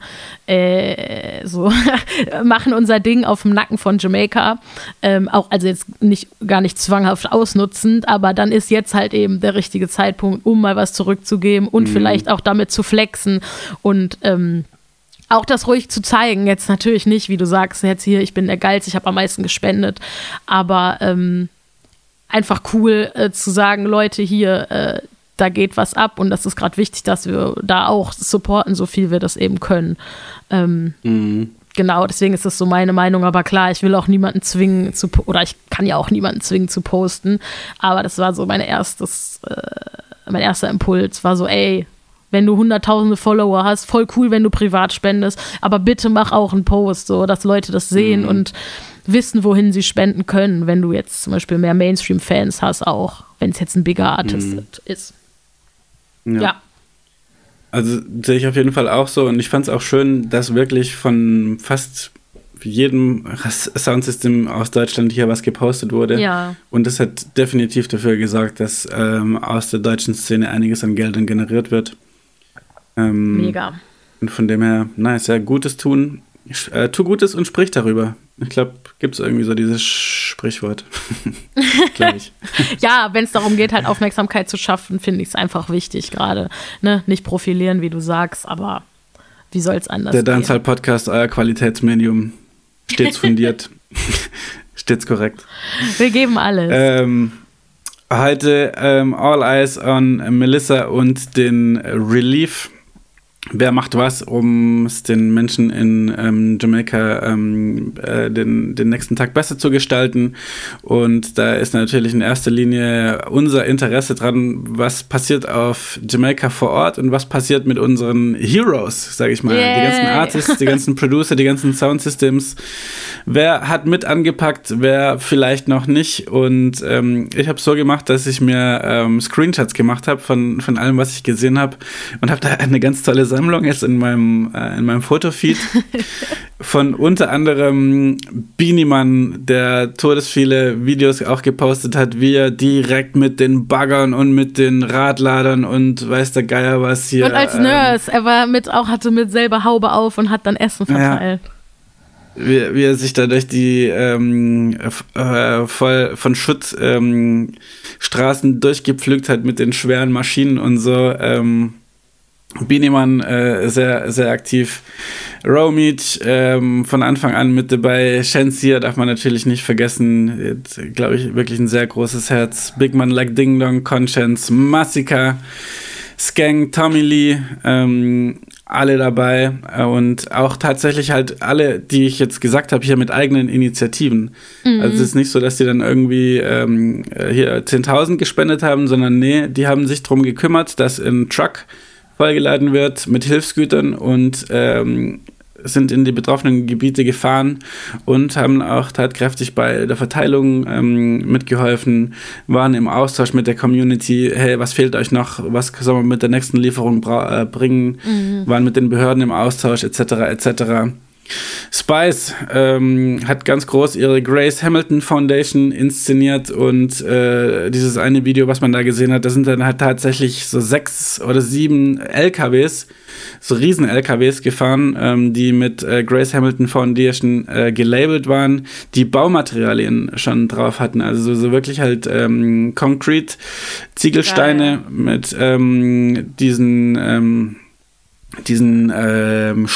äh, so machen unser Ding auf dem Nacken von Jamaika, ähm, auch also jetzt nicht gar nicht zwanghaft ausnutzend, aber dann ist jetzt halt eben der richtige Zeitpunkt, um mal was zurückzugeben und mhm. vielleicht auch damit zu flexen und ähm, auch das ruhig zu zeigen, jetzt natürlich nicht, wie du sagst, jetzt hier, ich bin der Geilste, ich habe am meisten gespendet, aber ähm, einfach cool äh, zu sagen, Leute, hier, äh, da geht was ab und das ist gerade wichtig, dass wir da auch supporten, so viel wir das eben können. Ähm, mhm. Genau, deswegen ist das so meine Meinung, aber klar, ich will auch niemanden zwingen zu, oder ich kann ja auch niemanden zwingen zu posten, aber das war so mein erstes, äh, mein erster Impuls, war so, ey, wenn du hunderttausende Follower hast, voll cool, wenn du privat spendest, aber bitte mach auch einen Post, so dass Leute das sehen mhm. und wissen, wohin sie spenden können, wenn du jetzt zum Beispiel mehr Mainstream-Fans hast, auch wenn es jetzt ein bigger Artist mhm. ist. Ja. ja. Also sehe ich auf jeden Fall auch so und ich fand es auch schön, dass wirklich von fast jedem Soundsystem aus Deutschland hier was gepostet wurde. Ja. Und das hat definitiv dafür gesorgt, dass ähm, aus der deutschen Szene einiges an Geldern generiert wird. Ähm, Mega. Und von dem her, nice, ja, Gutes tun. Äh, tu Gutes und sprich darüber. Ich glaube, gibt es irgendwie so dieses Sprichwort. Glaube ich. Ja, wenn es darum geht, halt Aufmerksamkeit zu schaffen, finde ich es einfach wichtig gerade. Ne? Nicht profilieren, wie du sagst, aber wie soll es anders Der gehen? Dancehall Podcast, euer Qualitätsmedium, stets fundiert, stets korrekt. Wir geben alles. Ähm, heute ähm, All Eyes on Melissa und den Relief. Wer macht was, um es den Menschen in ähm, Jamaika ähm, äh, den, den nächsten Tag besser zu gestalten? Und da ist natürlich in erster Linie unser Interesse dran, was passiert auf Jamaika vor Ort und was passiert mit unseren Heroes, sage ich mal. Yay. Die ganzen Artists, die ganzen Producer, die ganzen Soundsystems. Wer hat mit angepackt, wer vielleicht noch nicht? Und ähm, ich habe so gemacht, dass ich mir ähm, Screenshots gemacht habe von, von allem, was ich gesehen habe und habe da eine ganz tolle Sache Sammlung jetzt in meinem, äh, in meinem Fotofeed von unter anderem Beanie-Man, der todesviele Videos auch gepostet hat, wie er direkt mit den Baggern und mit den Radladern und weiß der Geier was hier. Und als Nurse, ähm, er war mit, auch hatte mit selber Haube auf und hat dann Essen verteilt. Ja. Wie, wie er sich da durch die ähm, äh, voll von Schutt ähm, Straßen durchgepflügt hat mit den schweren Maschinen und so. Ähm, Beanie-Man äh, sehr, sehr aktiv. Romeach ähm, von Anfang an mit dabei. Shenseea darf man natürlich nicht vergessen. Glaube ich, wirklich ein sehr großes Herz. Big Man Like Ding Dong, Conscience, Massika, Skeng, Tommy Lee, ähm, alle dabei. Und auch tatsächlich halt alle, die ich jetzt gesagt habe, hier mit eigenen Initiativen. Mhm. Also es ist nicht so, dass die dann irgendwie ähm, hier zehntausend gespendet haben, sondern nee, die haben sich darum gekümmert, dass ein Truck vollgeladen wird mit Hilfsgütern und ähm, sind in die betroffenen Gebiete gefahren und haben auch tatkräftig bei der Verteilung ähm, mitgeholfen, waren im Austausch mit der Community, hey, was fehlt euch noch, was soll man mit der nächsten Lieferung bra- äh, bringen, mhm. waren mit den Behörden im Austausch, et cetera et cetera. Spice ähm, hat ganz groß ihre Grace Hamilton Foundation inszeniert und äh, dieses eine Video, was man da gesehen hat, da sind dann halt tatsächlich so sechs oder sieben L K Ws, so riesen L K Ws gefahren, ähm, die mit äh, Grace Hamilton Foundation äh, gelabelt waren, die Baumaterialien schon drauf hatten, also so, so wirklich halt ähm, Concrete, Ziegelsteine Geil. mit ähm, diesen ähm, diesen ähm,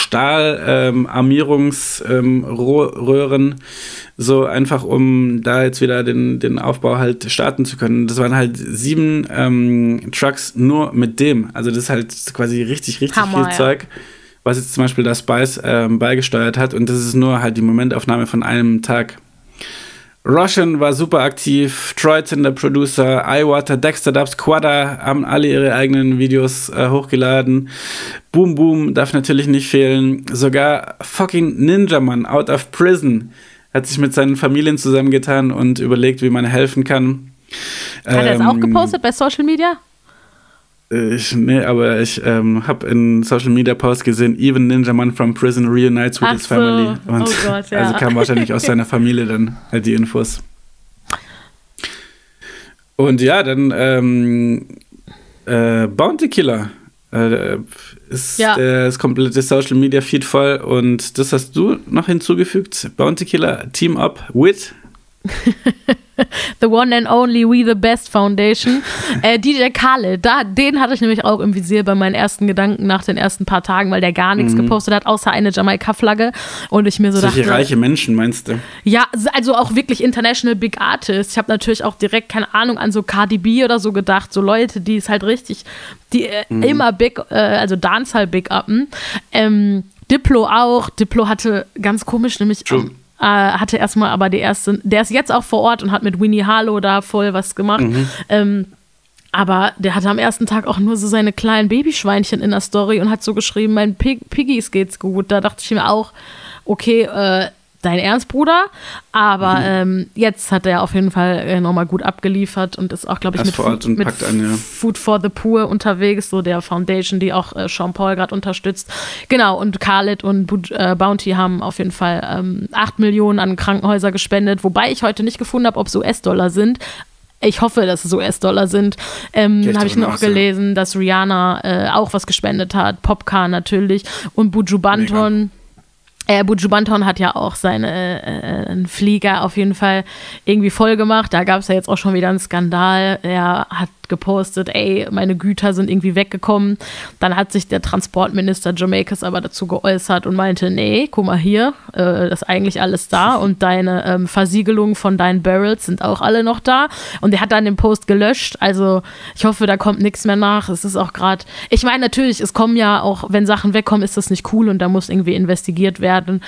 Stahl-Armierungsröhren, ähm, so einfach, um da jetzt wieder den, den Aufbau halt starten zu können. Das waren halt sieben ähm, Trucks nur mit dem. Also das ist halt quasi richtig, richtig Hammer, viel Zeug, ja. was jetzt zum Beispiel der Spice ähm, beigesteuert hat. Und das ist nur halt die Momentaufnahme von einem Tag. Roshan war super aktiv, Troyton, der Producer, iWater, Dexter Dubs, Quadda haben alle ihre eigenen Videos äh, hochgeladen. Boom Boom darf natürlich nicht fehlen. Sogar fucking Ninjaman out of prison hat sich mit seinen Familien zusammengetan und überlegt, wie man helfen kann. Hat ähm, er es auch gepostet bei Social Media? Ich, nee, aber ich ähm, habe in Social Media Posts gesehen, even Ninjaman from prison reunites with Ach his family. so. Und oh Gott, ja. Also kam wahrscheinlich aus seiner Familie dann halt die Infos. Und ja, dann ähm, äh, Bounty Killer äh, ist ja. der, das komplette Social Media Feed voll. Und das hast du noch hinzugefügt. Bounty Killer Team Up with The one and only We the Best Foundation. Äh, D J Khaled, da, den hatte ich nämlich auch im Visier bei meinen ersten Gedanken nach den ersten paar Tagen, weil der gar nichts mhm. gepostet hat, außer eine Jamaika-Flagge. Und ich mir so Solche dachte... reiche Menschen, meinst du? Ja, also auch wirklich International Big Artists. Ich habe natürlich auch direkt, keine Ahnung, an so Cardi B oder so gedacht. So Leute, die es halt richtig, die äh, mhm. immer big, äh, also Dancehall big uppen. Ähm, Diplo auch. Diplo hatte ganz komisch, nämlich... True. Äh, hatte erstmal aber die erste, der ist jetzt auch vor Ort und hat mit Winnie Harlow da voll was gemacht. Mhm. Ähm, aber der hatte am ersten Tag auch nur so seine kleinen Babyschweinchen in der Story und hat so geschrieben, meinen Pig- Piggies geht's gut. Da dachte ich mir auch, okay, äh, dein Ernst, Bruder? Aber mhm. ähm, jetzt hat er auf jeden Fall äh, nochmal gut abgeliefert und ist auch, glaube ich, mit, Food, mit an, ja. Food for the Poor unterwegs, so der Foundation, die auch äh, Sean Paul gerade unterstützt. Genau, und Khaled und Bu- äh, Bounty haben auf jeden Fall ähm, acht Millionen an Krankenhäuser gespendet, wobei ich heute nicht gefunden habe, ob es U S-Dollar sind. Ich hoffe, dass es U S-Dollar sind. Ähm, habe ich noch gelesen, ja. dass Rihanna äh, auch was gespendet hat, Popcorn natürlich und Buju Banton. Mega. Äh, Buju Banton hat ja auch seinen äh, Flieger auf jeden Fall irgendwie voll gemacht. Da gab es ja jetzt auch schon wieder einen Skandal. Er hat gepostet, ey, meine Güter sind irgendwie weggekommen. Dann hat sich der Transportminister Jamaikas aber dazu geäußert und meinte, nee, guck mal hier, äh, das ist eigentlich alles da und deine ähm, Versiegelungen von deinen Barrels sind auch alle noch da. Und er hat dann den Post gelöscht. Also ich hoffe, da kommt nichts mehr nach. Es ist auch gerade, ich meine natürlich, es kommen ja auch, wenn Sachen wegkommen, ist das nicht cool und da muss irgendwie investigiert werden.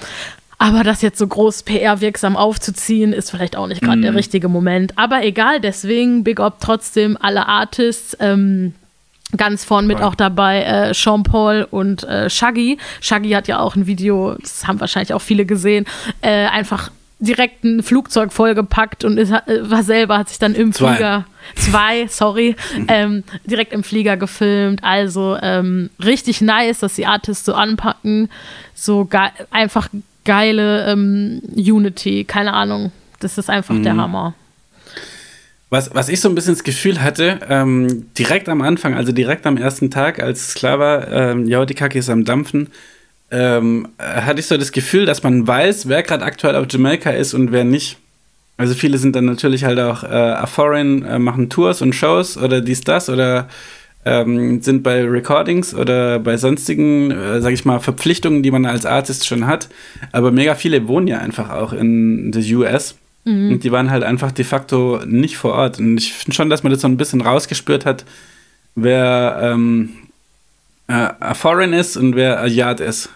Aber das jetzt so groß P R-wirksam aufzuziehen, ist vielleicht auch nicht gerade mm. der richtige Moment. Aber egal, deswegen Big Up trotzdem alle Artists. Ähm, ganz vorn mit auch dabei äh, Sean Paul und äh, Shaggy. Shaggy hat ja auch ein Video, das haben wahrscheinlich auch viele gesehen, äh, einfach direkt ein Flugzeug vollgepackt und ist, war selber, hat sich dann im zwei. Flieger, zwei, sorry, ähm, direkt im Flieger gefilmt. Also ähm, richtig nice, dass die Artists so anpacken. So ge- einfach geile ähm, Unity, keine Ahnung. Das ist einfach mhm. der Hammer. Was, was ich so ein bisschen das Gefühl hatte, ähm, direkt am Anfang, also direkt am ersten Tag, als es klar war, ähm, ja, die Kacke ist am Dampfen, ähm, hatte ich so das Gefühl, dass man weiß, wer gerade aktuell auf Jamaika ist und wer nicht. Also viele sind dann natürlich halt auch äh, foreign, äh, machen Tours und Shows oder dies, das oder ähm, sind bei Recordings oder bei sonstigen, äh, sag ich mal, Verpflichtungen, die man als Artist schon hat. Aber mega viele wohnen ja einfach auch in der U S. Mhm. Und die waren halt einfach de facto nicht vor Ort. Und ich finde schon, dass man das so ein bisschen rausgespürt hat, wer ähm, äh, foreign ist und wer a Yard ist.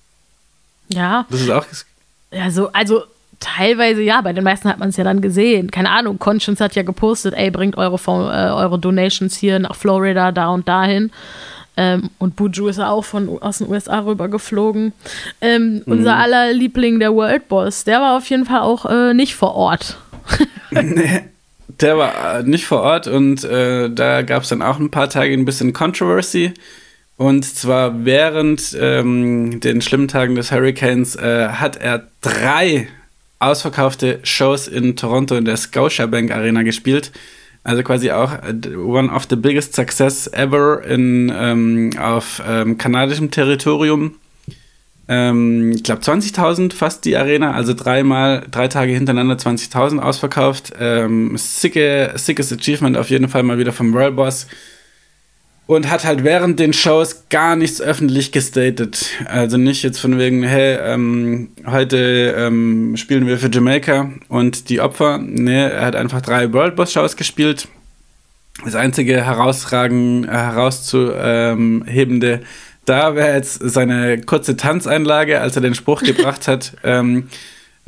Ja. Das ist auch... Ja, so, also teilweise ja, bei den meisten hat man es ja dann gesehen. Keine Ahnung, Conscience hat ja gepostet, ey, bringt eure, äh, eure Donations hier nach Florida, da und dahin. Ähm, und Buju ist ja auch von, aus den U S A rübergeflogen. Ähm, mhm. Unser aller Liebling, der World Boss, der war auf jeden Fall auch äh, nicht vor Ort. Nee, der war äh, nicht vor Ort und äh, da gab es dann auch ein paar Tage ein bisschen Controversy. Und zwar während ähm, den schlimmen Tagen des Hurricanes äh, hat er drei ausverkaufte Shows in Toronto in der Scotiabank Arena gespielt. Also quasi auch one of the biggest success ever in, ähm, auf ähm, kanadischem Territorium. Ähm, ich glaube zwanzigtausend fast die Arena, also dreimal, drei Tage hintereinander zwanzigtausend ausverkauft. Ähm, sicke, sickes Achievement auf jeden Fall mal wieder vom World Boss. Und hat halt während den Shows gar nichts öffentlich gestatet. Also nicht jetzt von wegen, hey, ähm, heute ähm, spielen wir für Jamaika und die Opfer. Nee, er hat einfach drei World Boss Shows gespielt. Das einzige herausragend, äh, herauszuhebende da wäre jetzt seine kurze Tanzeinlage, als er den Spruch gebracht hat, ähm,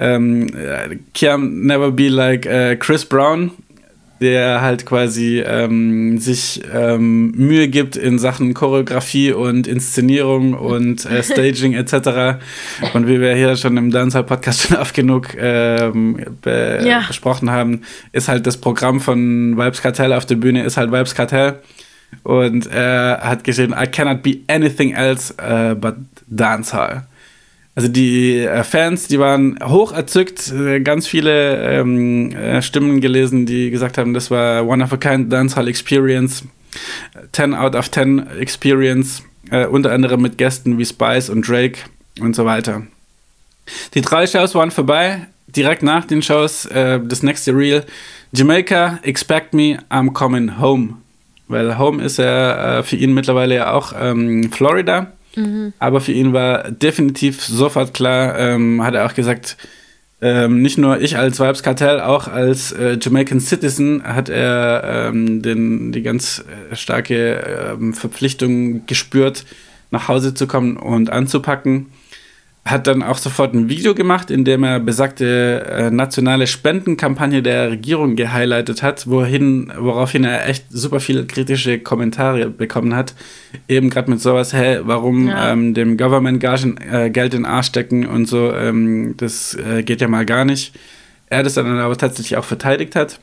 ähm, Can never be like äh, Chris Brown, der halt quasi ähm, sich ähm, Mühe gibt in Sachen Choreografie und Inszenierung und äh, Staging et cetera. Und wie wir hier schon im Dancehall-Podcast schon oft genug ähm, be- ja. besprochen haben, ist halt das Programm von Vybz Kartel auf der Bühne, ist halt Vybz Kartel. Und er hat geschrieben, I cannot be anything else uh, but Dancehall. Also die äh, Fans, die waren hoch erzückt, äh, ganz viele ähm, äh, Stimmen gelesen, die gesagt haben, das war one of a kind Dancehall Experience, ten out of ten Experience, äh, unter anderem mit Gästen wie Spice und Drake und so weiter. Die drei Shows waren vorbei, direkt nach den Shows äh, das nächste Reel, Jamaica, expect me, I'm coming home. Weil Home ist ja äh, für ihn mittlerweile ja auch ähm, Florida. Mhm. Aber für ihn war definitiv sofort klar, ähm, hat er auch gesagt, ähm, nicht nur ich als Vybz Kartel, auch als äh, Jamaican Citizen hat er ähm, den, die ganz äh, starke ähm, Verpflichtung gespürt, nach Hause zu kommen und anzupacken. Hat dann auch sofort ein Video gemacht, in dem er besagte äh, nationale Spendenkampagne der Regierung gehighlightet hat, wohin, woraufhin er echt super viele kritische Kommentare bekommen hat. Eben gerade mit sowas, hey, warum ja. ähm, dem Government Gagen, äh, Geld in den Arsch stecken und so, ähm, das äh, geht ja mal gar nicht. Er das dann aber tatsächlich auch verteidigt hat.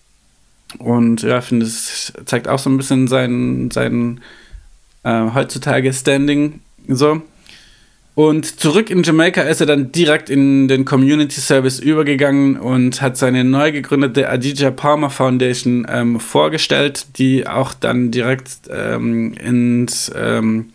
Und ja, finde, es zeigt auch so ein bisschen sein, sein äh, heutzutage Standing so. Und zurück in Jamaika ist er dann direkt in den Community Service übergegangen und hat seine neu gegründete Adidja Palmer Foundation ähm, vorgestellt, die auch dann direkt ähm, ins, ähm,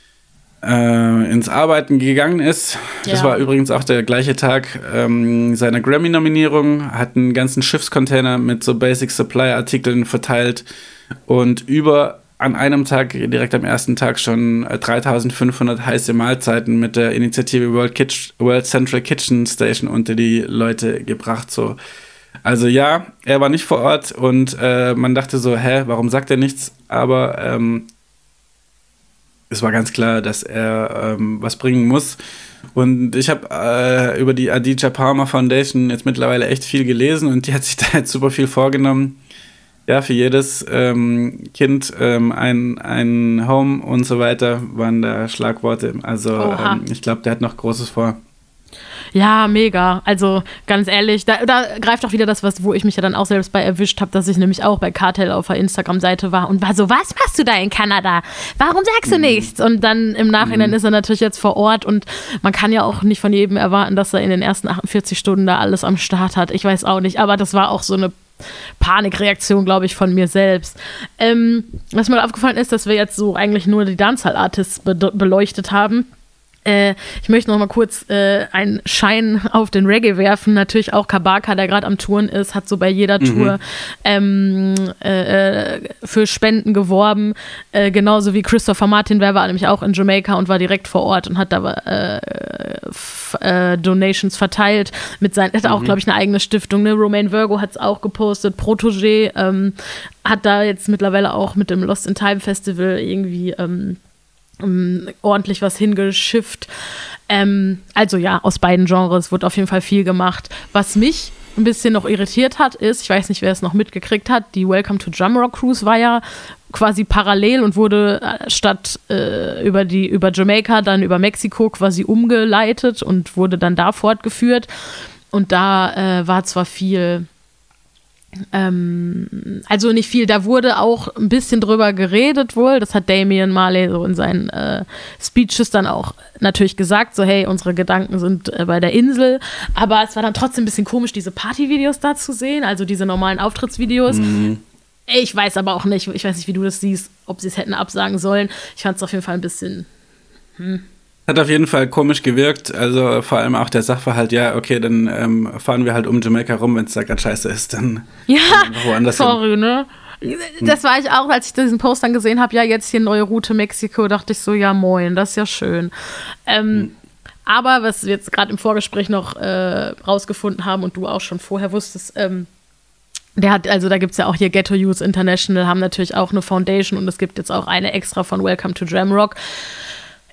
äh, ins Arbeiten gegangen ist. Ja. Das war übrigens auch der gleiche Tag ähm, seiner Grammy-Nominierung, hat einen ganzen Schiffscontainer mit so Basic Supply-Artikeln verteilt und über an einem Tag, direkt am ersten Tag schon dreitausendfünfhundert heiße Mahlzeiten mit der Initiative World, Kitch- World Central Kitchen Station unter die Leute gebracht. So. Also ja, er war nicht vor Ort und äh, man dachte so, hä, warum sagt er nichts? Aber ähm, es war ganz klar, dass er ähm, was bringen muss. Und ich habe äh, über die Adidja Palmer Foundation jetzt mittlerweile echt viel gelesen und die hat sich da jetzt super viel vorgenommen. Ja, für jedes ähm, Kind ähm, ein, ein Home und so weiter waren da Schlagworte. Also ähm, ich glaube, der hat noch Großes vor. Ja, mega. Also ganz ehrlich, da, da greift auch wieder das, was, wo ich mich ja dann auch selbst bei erwischt habe, dass ich nämlich auch bei Kartel auf der Instagram-Seite war und war so, was machst du da in Kanada? Warum sagst du mhm. nichts? Und dann im Nachhinein mhm. ist er natürlich jetzt vor Ort und man kann ja auch nicht von jedem erwarten, dass er in den ersten achtundvierzig Stunden da alles am Start hat. Ich weiß auch nicht, aber das war auch so eine Panikreaktion, glaube ich, von mir selbst. Ähm, was mir aufgefallen ist, dass wir jetzt so eigentlich nur die Dancehall-Artists be- beleuchtet haben. Äh, ich möchte noch mal kurz äh, einen Schein auf den Reggae werfen. Natürlich auch Kabaka, der gerade am Touren ist, hat so bei jeder Tour mhm. ähm, äh, für Spenden geworben. Äh, genauso wie Christopher Martin, der war nämlich auch in Jamaika und war direkt vor Ort und hat da äh, f- äh, Donations verteilt. Mit seinen, hat auch, mhm. glaube ich, eine eigene Stiftung. Ne? Romain Virgo hat es auch gepostet. Protégé ähm, hat da jetzt mittlerweile auch mit dem Lost in Time Festival irgendwie ähm, Um, ordentlich was hingeschifft. Ähm, also ja, aus beiden Genres wird auf jeden Fall viel gemacht. Was mich ein bisschen noch irritiert hat, ist, ich weiß nicht, wer es noch mitgekriegt hat, die Welcome to Jamrock Cruise war ja quasi parallel und wurde statt äh, über die über Jamaika dann über Mexiko quasi umgeleitet und wurde dann da fortgeführt. Und da äh, war zwar viel Ähm, also nicht viel, da wurde auch ein bisschen drüber geredet wohl, das hat Damian Marley so in seinen äh, Speeches dann auch natürlich gesagt, so hey, unsere Gedanken sind äh, bei der Insel, aber es war dann trotzdem ein bisschen komisch, diese Partyvideos da zu sehen, also diese normalen Auftrittsvideos. Mhm. Ich weiß aber auch nicht, ich weiß nicht, wie du das siehst, ob sie es hätten absagen sollen. Ich fand es auf jeden Fall ein bisschen hm. Hat auf jeden Fall komisch gewirkt, also vor allem auch der Sachverhalt, ja, okay, dann ähm, fahren wir halt um Jamaika rum, wenn es da gerade scheiße ist, dann ja, woanders sorry, hin. Ne? Das war ich auch, als ich diesen Post dann gesehen habe, ja, jetzt hier neue Route Mexiko, dachte ich so, ja moin, das ist ja schön. Ähm, hm. Aber was wir jetzt gerade im Vorgespräch noch äh, rausgefunden haben und du auch schon vorher wusstest, ähm, der hat, also da gibt es ja auch hier Ghetto Youth International, haben natürlich auch eine Foundation und es gibt jetzt auch eine extra von Welcome to Jamrock.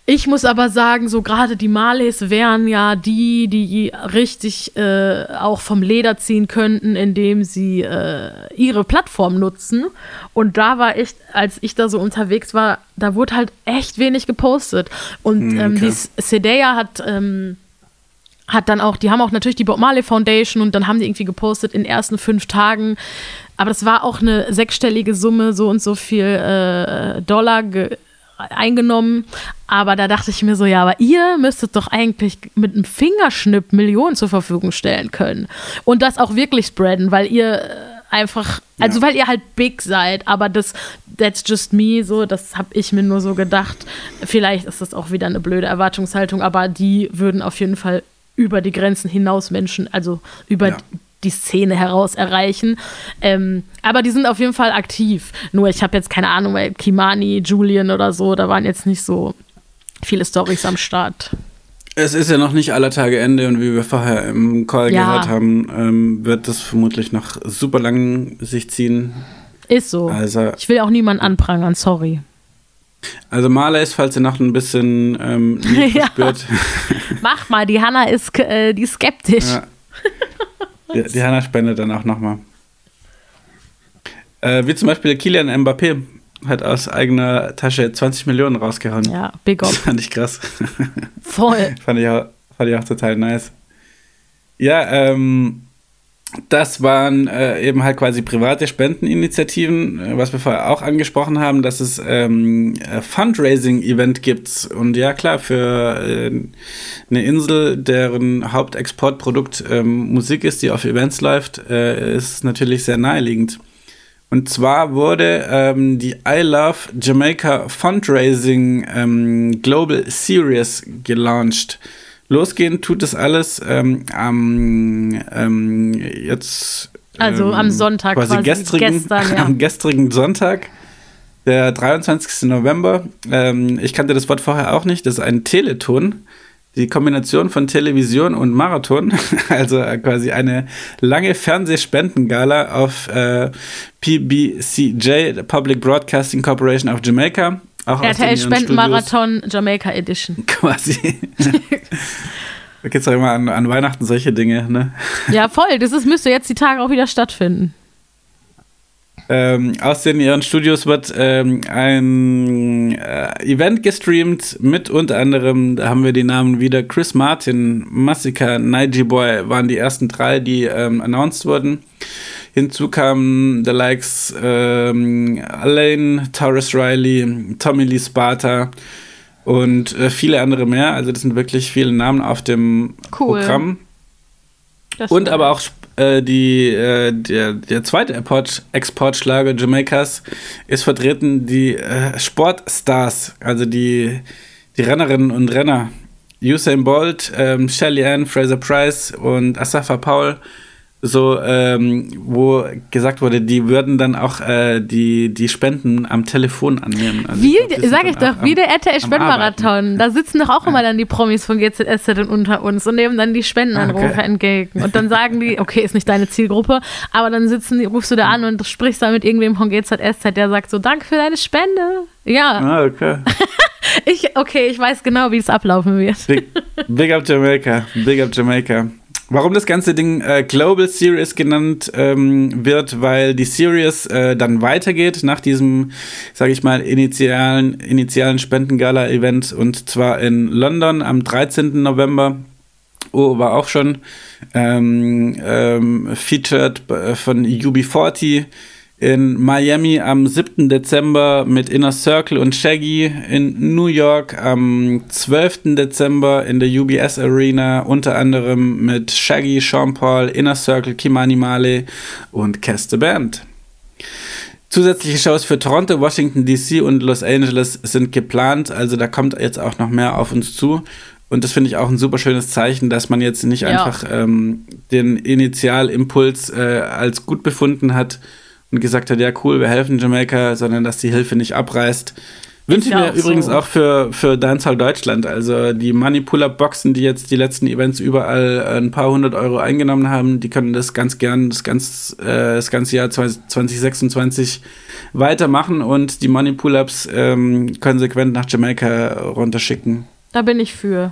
Ich muss aber sagen, so gerade die Marleys wären ja die, die richtig äh, auch vom Leder ziehen könnten, indem sie äh, ihre Plattform nutzen. Und da war echt, als ich da so unterwegs war, da wurde halt echt wenig gepostet. Und Mhm, ähm, okay. die Zendaya hat, ähm, hat dann auch, die haben auch natürlich die Bob Marley Foundation und dann haben die irgendwie gepostet in den ersten fünf Tagen. Aber das war auch eine sechsstellige Summe, so und so viel äh, Dollar ge- eingenommen, aber da dachte ich mir so, ja, aber ihr müsstet doch eigentlich mit einem Fingerschnipp Millionen zur Verfügung stellen können und das auch wirklich spreaden, weil ihr äh, einfach, also Ja. weil ihr halt big seid, aber das, that's just me, so, das habe ich mir nur so gedacht, vielleicht ist das auch wieder eine blöde Erwartungshaltung, aber die würden auf jeden Fall über die Grenzen hinaus Menschen, also über Ja. die Szene heraus erreichen. Ähm, aber die sind auf jeden Fall aktiv. Nur ich habe jetzt keine Ahnung, weil Kimani, Julian oder so, da waren jetzt nicht so viele Storys am Start. Es ist ja noch nicht aller Tage Ende und wie wir vorher im Call Ja. gehört haben, ähm, wird das vermutlich noch super lang sich ziehen. Ist so. Also, Ich will auch niemanden anprangern, sorry. also Marleys, falls ihr noch ein bisschen ähm, Need Ja. verspürt. Mach mal, die Hanna ist, äh, die ist skeptisch. Ja. Die, die Hanna spendet dann auch nochmal. Äh, wie zum Beispiel Kylian Mbappé hat aus eigener Tasche zwanzig Millionen rausgehauen. Ja, big Das up. fand ich krass. Voll. fand, ich auch, fand ich auch total nice. Ja, ähm, das waren äh, eben halt quasi private Spendeninitiativen, äh, was wir vorher auch angesprochen haben, dass es ähm, ein Fundraising-Event gibt. Und ja, klar, für äh, eine Insel, deren Hauptexportprodukt ähm, Musik ist, die auf Events läuft, äh, ist natürlich sehr naheliegend. Und zwar wurde ähm, die I Love Jamaica Fundraising ähm, Global Series gelauncht. Losgehen tut das alles ähm, am ähm, jetzt Also ähm, am Sonntag quasi quasi, gestrigen, gestern, ja. am gestrigen Sonntag, der dreiundzwanzigsten November. Ähm, ich kannte das Wort vorher auch nicht. Das ist ein Teleton. Die Kombination von Television und Marathon, also quasi eine lange Fernsehspendengala auf äh, P B C J, the Public Broadcasting Corporation of Jamaica. Auch R aus T L den ihren Spendenmarathon Jamaica Edition. Studios quasi. Da gibt es doch immer an, an Weihnachten solche Dinge, ne? Ja, voll. Das ist, müsste jetzt die Tage auch wieder stattfinden. Ähm, aus den ihren Studios wird ähm, ein äh, Event gestreamt mit unter anderem, da haben wir die Namen wieder, Chris Martin, Massacre, Nige Boy waren die ersten drei, die ähm, announced wurden. Hinzu kamen the likes ähm, Alain, Taurus Riley, Tommy Lee Sparta und äh, viele andere mehr. Also das sind wirklich viele Namen auf dem Cool. Programm. Das Und war- aber auch äh, die, äh, der, der zweite Export- Exportschlager Jamaikas ist vertreten, die äh, Sportstars, also die, die Rennerinnen und Renner. Usain Bolt, ähm, Shelly Ann, Fraser Price und Asafa Powell, so, ähm, wo gesagt wurde, die würden dann auch äh, die, die Spenden am Telefon annehmen. Also Wie, ich glaub, die sind sag dann ich doch, auch wie am- der R T L am Spendenmarathon. Da sitzen doch auch immer dann die Promis von G Z S Z und unter uns und nehmen dann die Spendenanrufe Okay. entgegen. Und dann sagen die, okay, ist nicht deine Zielgruppe, aber dann sitzen die, rufst du da an und sprichst da mit irgendwem von G Z S Z, der sagt so, danke für deine Spende. Ja, Ah, okay. ich, okay, ich weiß genau, wie es ablaufen wird. Big, big up Jamaica. Big up Jamaica. Warum das ganze Ding äh, Global Series genannt ähm, wird, weil die Series äh, dann weitergeht nach diesem, sage ich mal, initialen, initialen Spendengala-Event und zwar in London am dreizehnten November. Oh, war auch schon ähm, ähm, featured von U B vierzig. In Miami am siebten Dezember mit Inner Circle und Shaggy. In New York am zwölften Dezember in der U B S Arena unter anderem mit Shaggy, Sean Paul, Inner Circle, Kimani Marley und Cass the Band. Zusätzliche Shows für Toronto, Washington D C und Los Angeles sind geplant, also da kommt jetzt auch noch mehr auf uns zu. Und das finde ich auch ein super schönes Zeichen, dass man jetzt nicht Ja. einfach ähm, den Initialimpuls äh, als gut befunden hat und gesagt hat, ja cool, wir helfen Jamaika, sondern dass die Hilfe nicht abreißt. Wünsche ich ja mir auch übrigens so. auch für, für Dancehall Deutschland. Also die Money Pull-Up-Boxen, die jetzt die letzten Events überall ein paar hundert Euro eingenommen haben, die können das ganz gern das, ganz, äh, das ganze Jahr zwanzig sechsundzwanzig weitermachen und die Money Pull-Ups ähm, konsequent nach Jamaika runterschicken. Da bin ich für.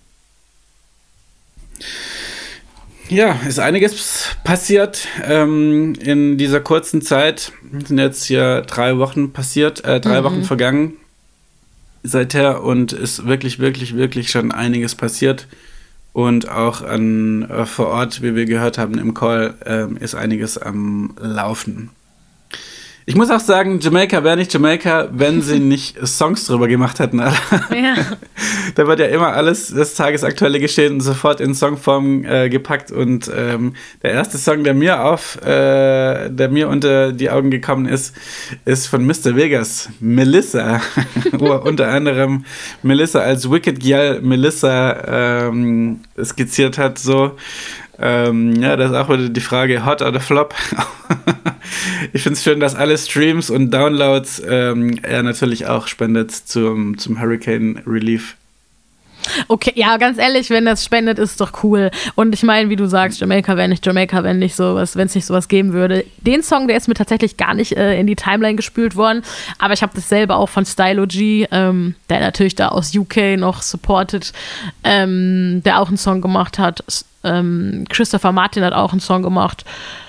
Ja, ist einiges passiert ähm, in dieser kurzen Zeit. Sind jetzt hier drei Wochen passiert, äh, drei mhm. Wochen vergangen seither und ist wirklich, wirklich, wirklich schon einiges passiert. Und auch an äh, vor Ort, wie wir gehört haben im Call, äh, ist einiges am Laufen. Ich muss auch sagen, Jamaika wäre nicht Jamaika, wenn sie nicht Songs drüber gemacht hätten. Ja. Da wird ja immer alles, das tagesaktuelle Geschehen, sofort in Songform äh, gepackt. Und ähm, der erste Song, der mir auf, äh, der mir unter die Augen gekommen ist, ist von Mister Vegas, Melissa. Wo er unter anderem Melissa als Wicked Girl Melissa ähm, skizziert hat. So. Ähm, ja, das ist auch wieder die Frage, Hot oder Flop. Ich finde es schön, dass alle Streams und Downloads ähm, er natürlich auch spendet zum, zum Hurricane Relief. Okay, ja, ganz ehrlich, wenn das spendet, ist doch cool. Und ich meine, wie du sagst, Jamaika wäre nicht Jamaika, wenn nicht sowas, wenn es nicht sowas geben würde. Den Song, der ist mir tatsächlich gar nicht äh, in die Timeline gespült worden, aber ich habe dasselbe auch von Stylo G, ähm, der natürlich da aus U K noch supportet, ähm, der auch einen Song gemacht hat. Ähm, Christopher Martin hat auch einen Song gemacht.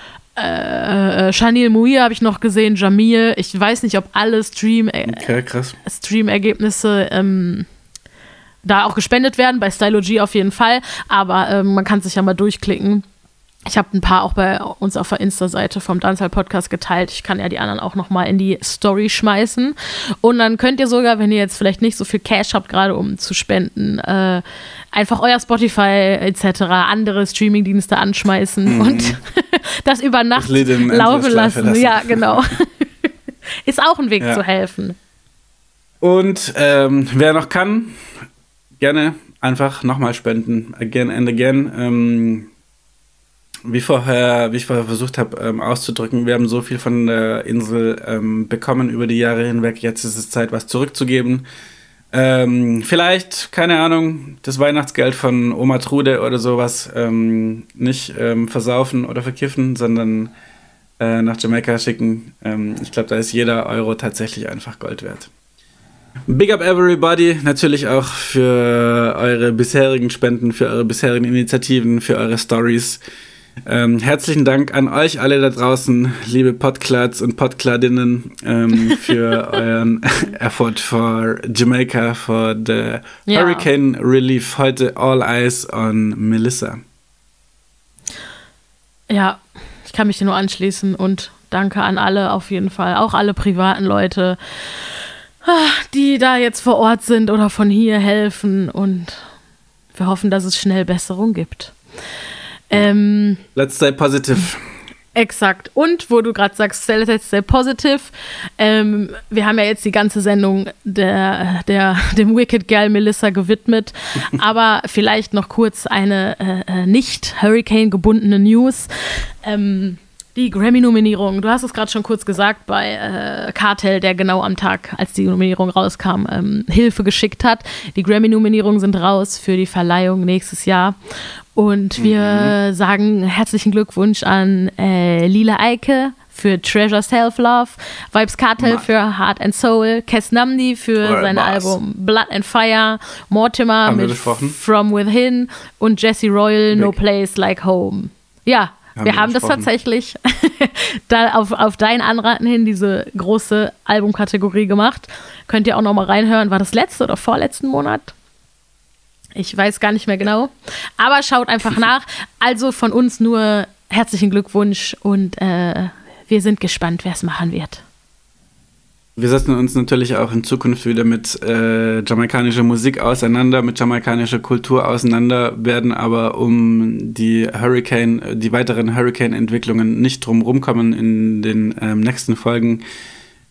Äh, Shanil Muir habe ich noch gesehen, Jamil. Ich weiß nicht, ob alle Stream okay, krass. Stream-Ergebnisse ähm, da auch gespendet werden, bei Stylo G auf jeden Fall, aber ähm, man kann sich ja mal durchklicken. Ich habe ein paar auch bei uns auf der Insta-Seite vom Dancehall Podcast geteilt. Ich kann ja die anderen auch nochmal in die Story schmeißen. Und dann könnt ihr sogar, wenn ihr jetzt vielleicht nicht so viel Cash habt, gerade um zu spenden, äh, einfach euer Spotify et cetera, andere Streamingdienste anschmeißen mhm. und das über Nacht das laufen lassen. lassen. Ja, genau. Ist auch ein Weg ja. zu helfen. Und ähm, wer noch kann, gerne einfach nochmal spenden. Again and again. Ähm, Wie vorher, wie ich vorher versucht habe ähm, auszudrücken, wir haben so viel von der Insel ähm, bekommen über die Jahre hinweg. Jetzt ist es Zeit, was zurückzugeben. Ähm, vielleicht, keine Ahnung, das Weihnachtsgeld von Oma Trude oder sowas ähm, nicht ähm, versaufen oder verkiffen, sondern äh, nach Jamaika schicken. Ähm, ich glaube, da ist jeder Euro tatsächlich einfach Gold wert. Big up everybody, natürlich auch für eure bisherigen Spenden, für eure bisherigen Initiativen, für eure Stories. Ähm, herzlichen Dank an euch alle da draußen, liebe Podklads und Podkladinnen, ähm, für euren Effort for Jamaica, for the ja. Hurricane Relief. Heute all eyes on Melissa. Ja, ich kann mich dir nur anschließen und danke an alle auf jeden Fall, auch alle privaten Leute, die da jetzt vor Ort sind oder von hier helfen, und wir hoffen, dass es schnell Besserung gibt. Ähm, Let's stay positive. Exakt. Und wo du gerade sagst, let's stay positive, ähm, wir haben ja jetzt die ganze Sendung der, der, dem Wicked Girl Melissa gewidmet, aber vielleicht noch kurz eine äh, nicht Hurricane-gebundene News. Ähm, die Grammy-Nominierung, du hast es gerade schon kurz gesagt, bei äh, Kartel, der genau am Tag, als die Nominierung rauskam, ähm, Hilfe geschickt hat. Die Grammy-Nominierungen sind raus für die Verleihung nächstes Jahr. Und wir mhm. sagen herzlichen Glückwunsch an äh, Lila Eike für Treasure Self-Love, Vybz Kartel Mann. für Heart and Soul, Kes Namdi für Alright, sein Mars. Album Blood and Fire, Mortimer Haben mit From Within und Jesse Royal, Big. No Place Like Home. Ja, haben wir, wir haben das tatsächlich da auf, auf dein Anraten hin diese große Albumkategorie gemacht. Könnt ihr auch noch mal reinhören. War das letzte oder vorletzten Monat? Ich weiß gar nicht mehr genau. Aber schaut einfach nach. Also von uns nur herzlichen Glückwunsch und äh, wir sind gespannt, wer es machen wird. Wir setzen uns natürlich auch in Zukunft wieder mit äh, jamaikanischer Musik auseinander, mit jamaikanischer Kultur auseinander, werden aber um die Hurricane, die weiteren Hurricane-Entwicklungen nicht drum rumkommen in den ähm, nächsten Folgen.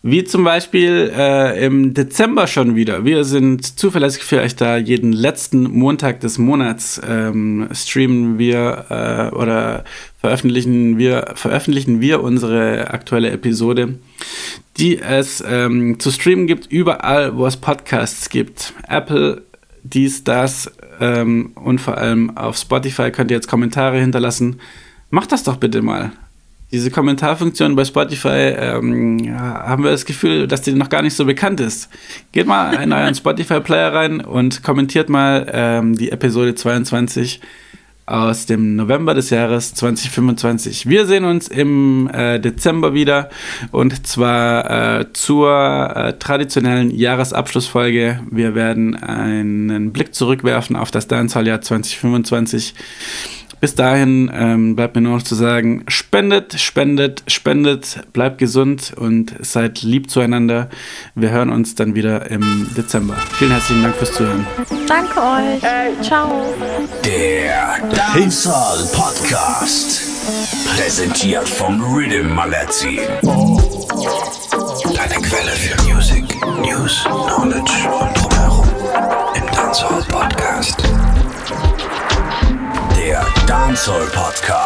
Wie zum Beispiel äh, im Dezember schon wieder. Wir sind zuverlässig für euch da. Jeden letzten Montag des Monats ähm, streamen wir äh, oder veröffentlichen wir, veröffentlichen wir unsere aktuelle Episode, die es ähm, zu streamen gibt, überall, wo es Podcasts gibt. Apple, dies, das ähm, und vor allem auf Spotify könnt ihr jetzt Kommentare hinterlassen. Macht das doch bitte mal. Diese Kommentarfunktion bei Spotify, ähm, ja, haben wir das Gefühl, dass die noch gar nicht so bekannt ist. Geht mal in euren Spotify-Player rein und kommentiert mal ähm, die Episode zweiundzwanzig aus dem November des Jahres zwanzig fünfundzwanzig. Wir sehen uns im äh, Dezember wieder und zwar äh, zur äh, traditionellen Jahresabschlussfolge. Wir werden einen Blick zurückwerfen auf das Dancehall-Jahr zwanzig fünfundzwanzig. Bis dahin ähm, bleibt mir nur noch zu sagen, spendet, spendet, spendet, bleibt gesund und seid lieb zueinander. Wir hören uns dann wieder im Dezember. Vielen herzlichen Dank fürs Zuhören. Danke euch. Ciao. Der Dancehall Podcast. Präsentiert vom Rhythm Magazin. Deine Quelle für Music, News, Knowledge und drumherum im Dancehall Podcast. Der Dancehall Podcast.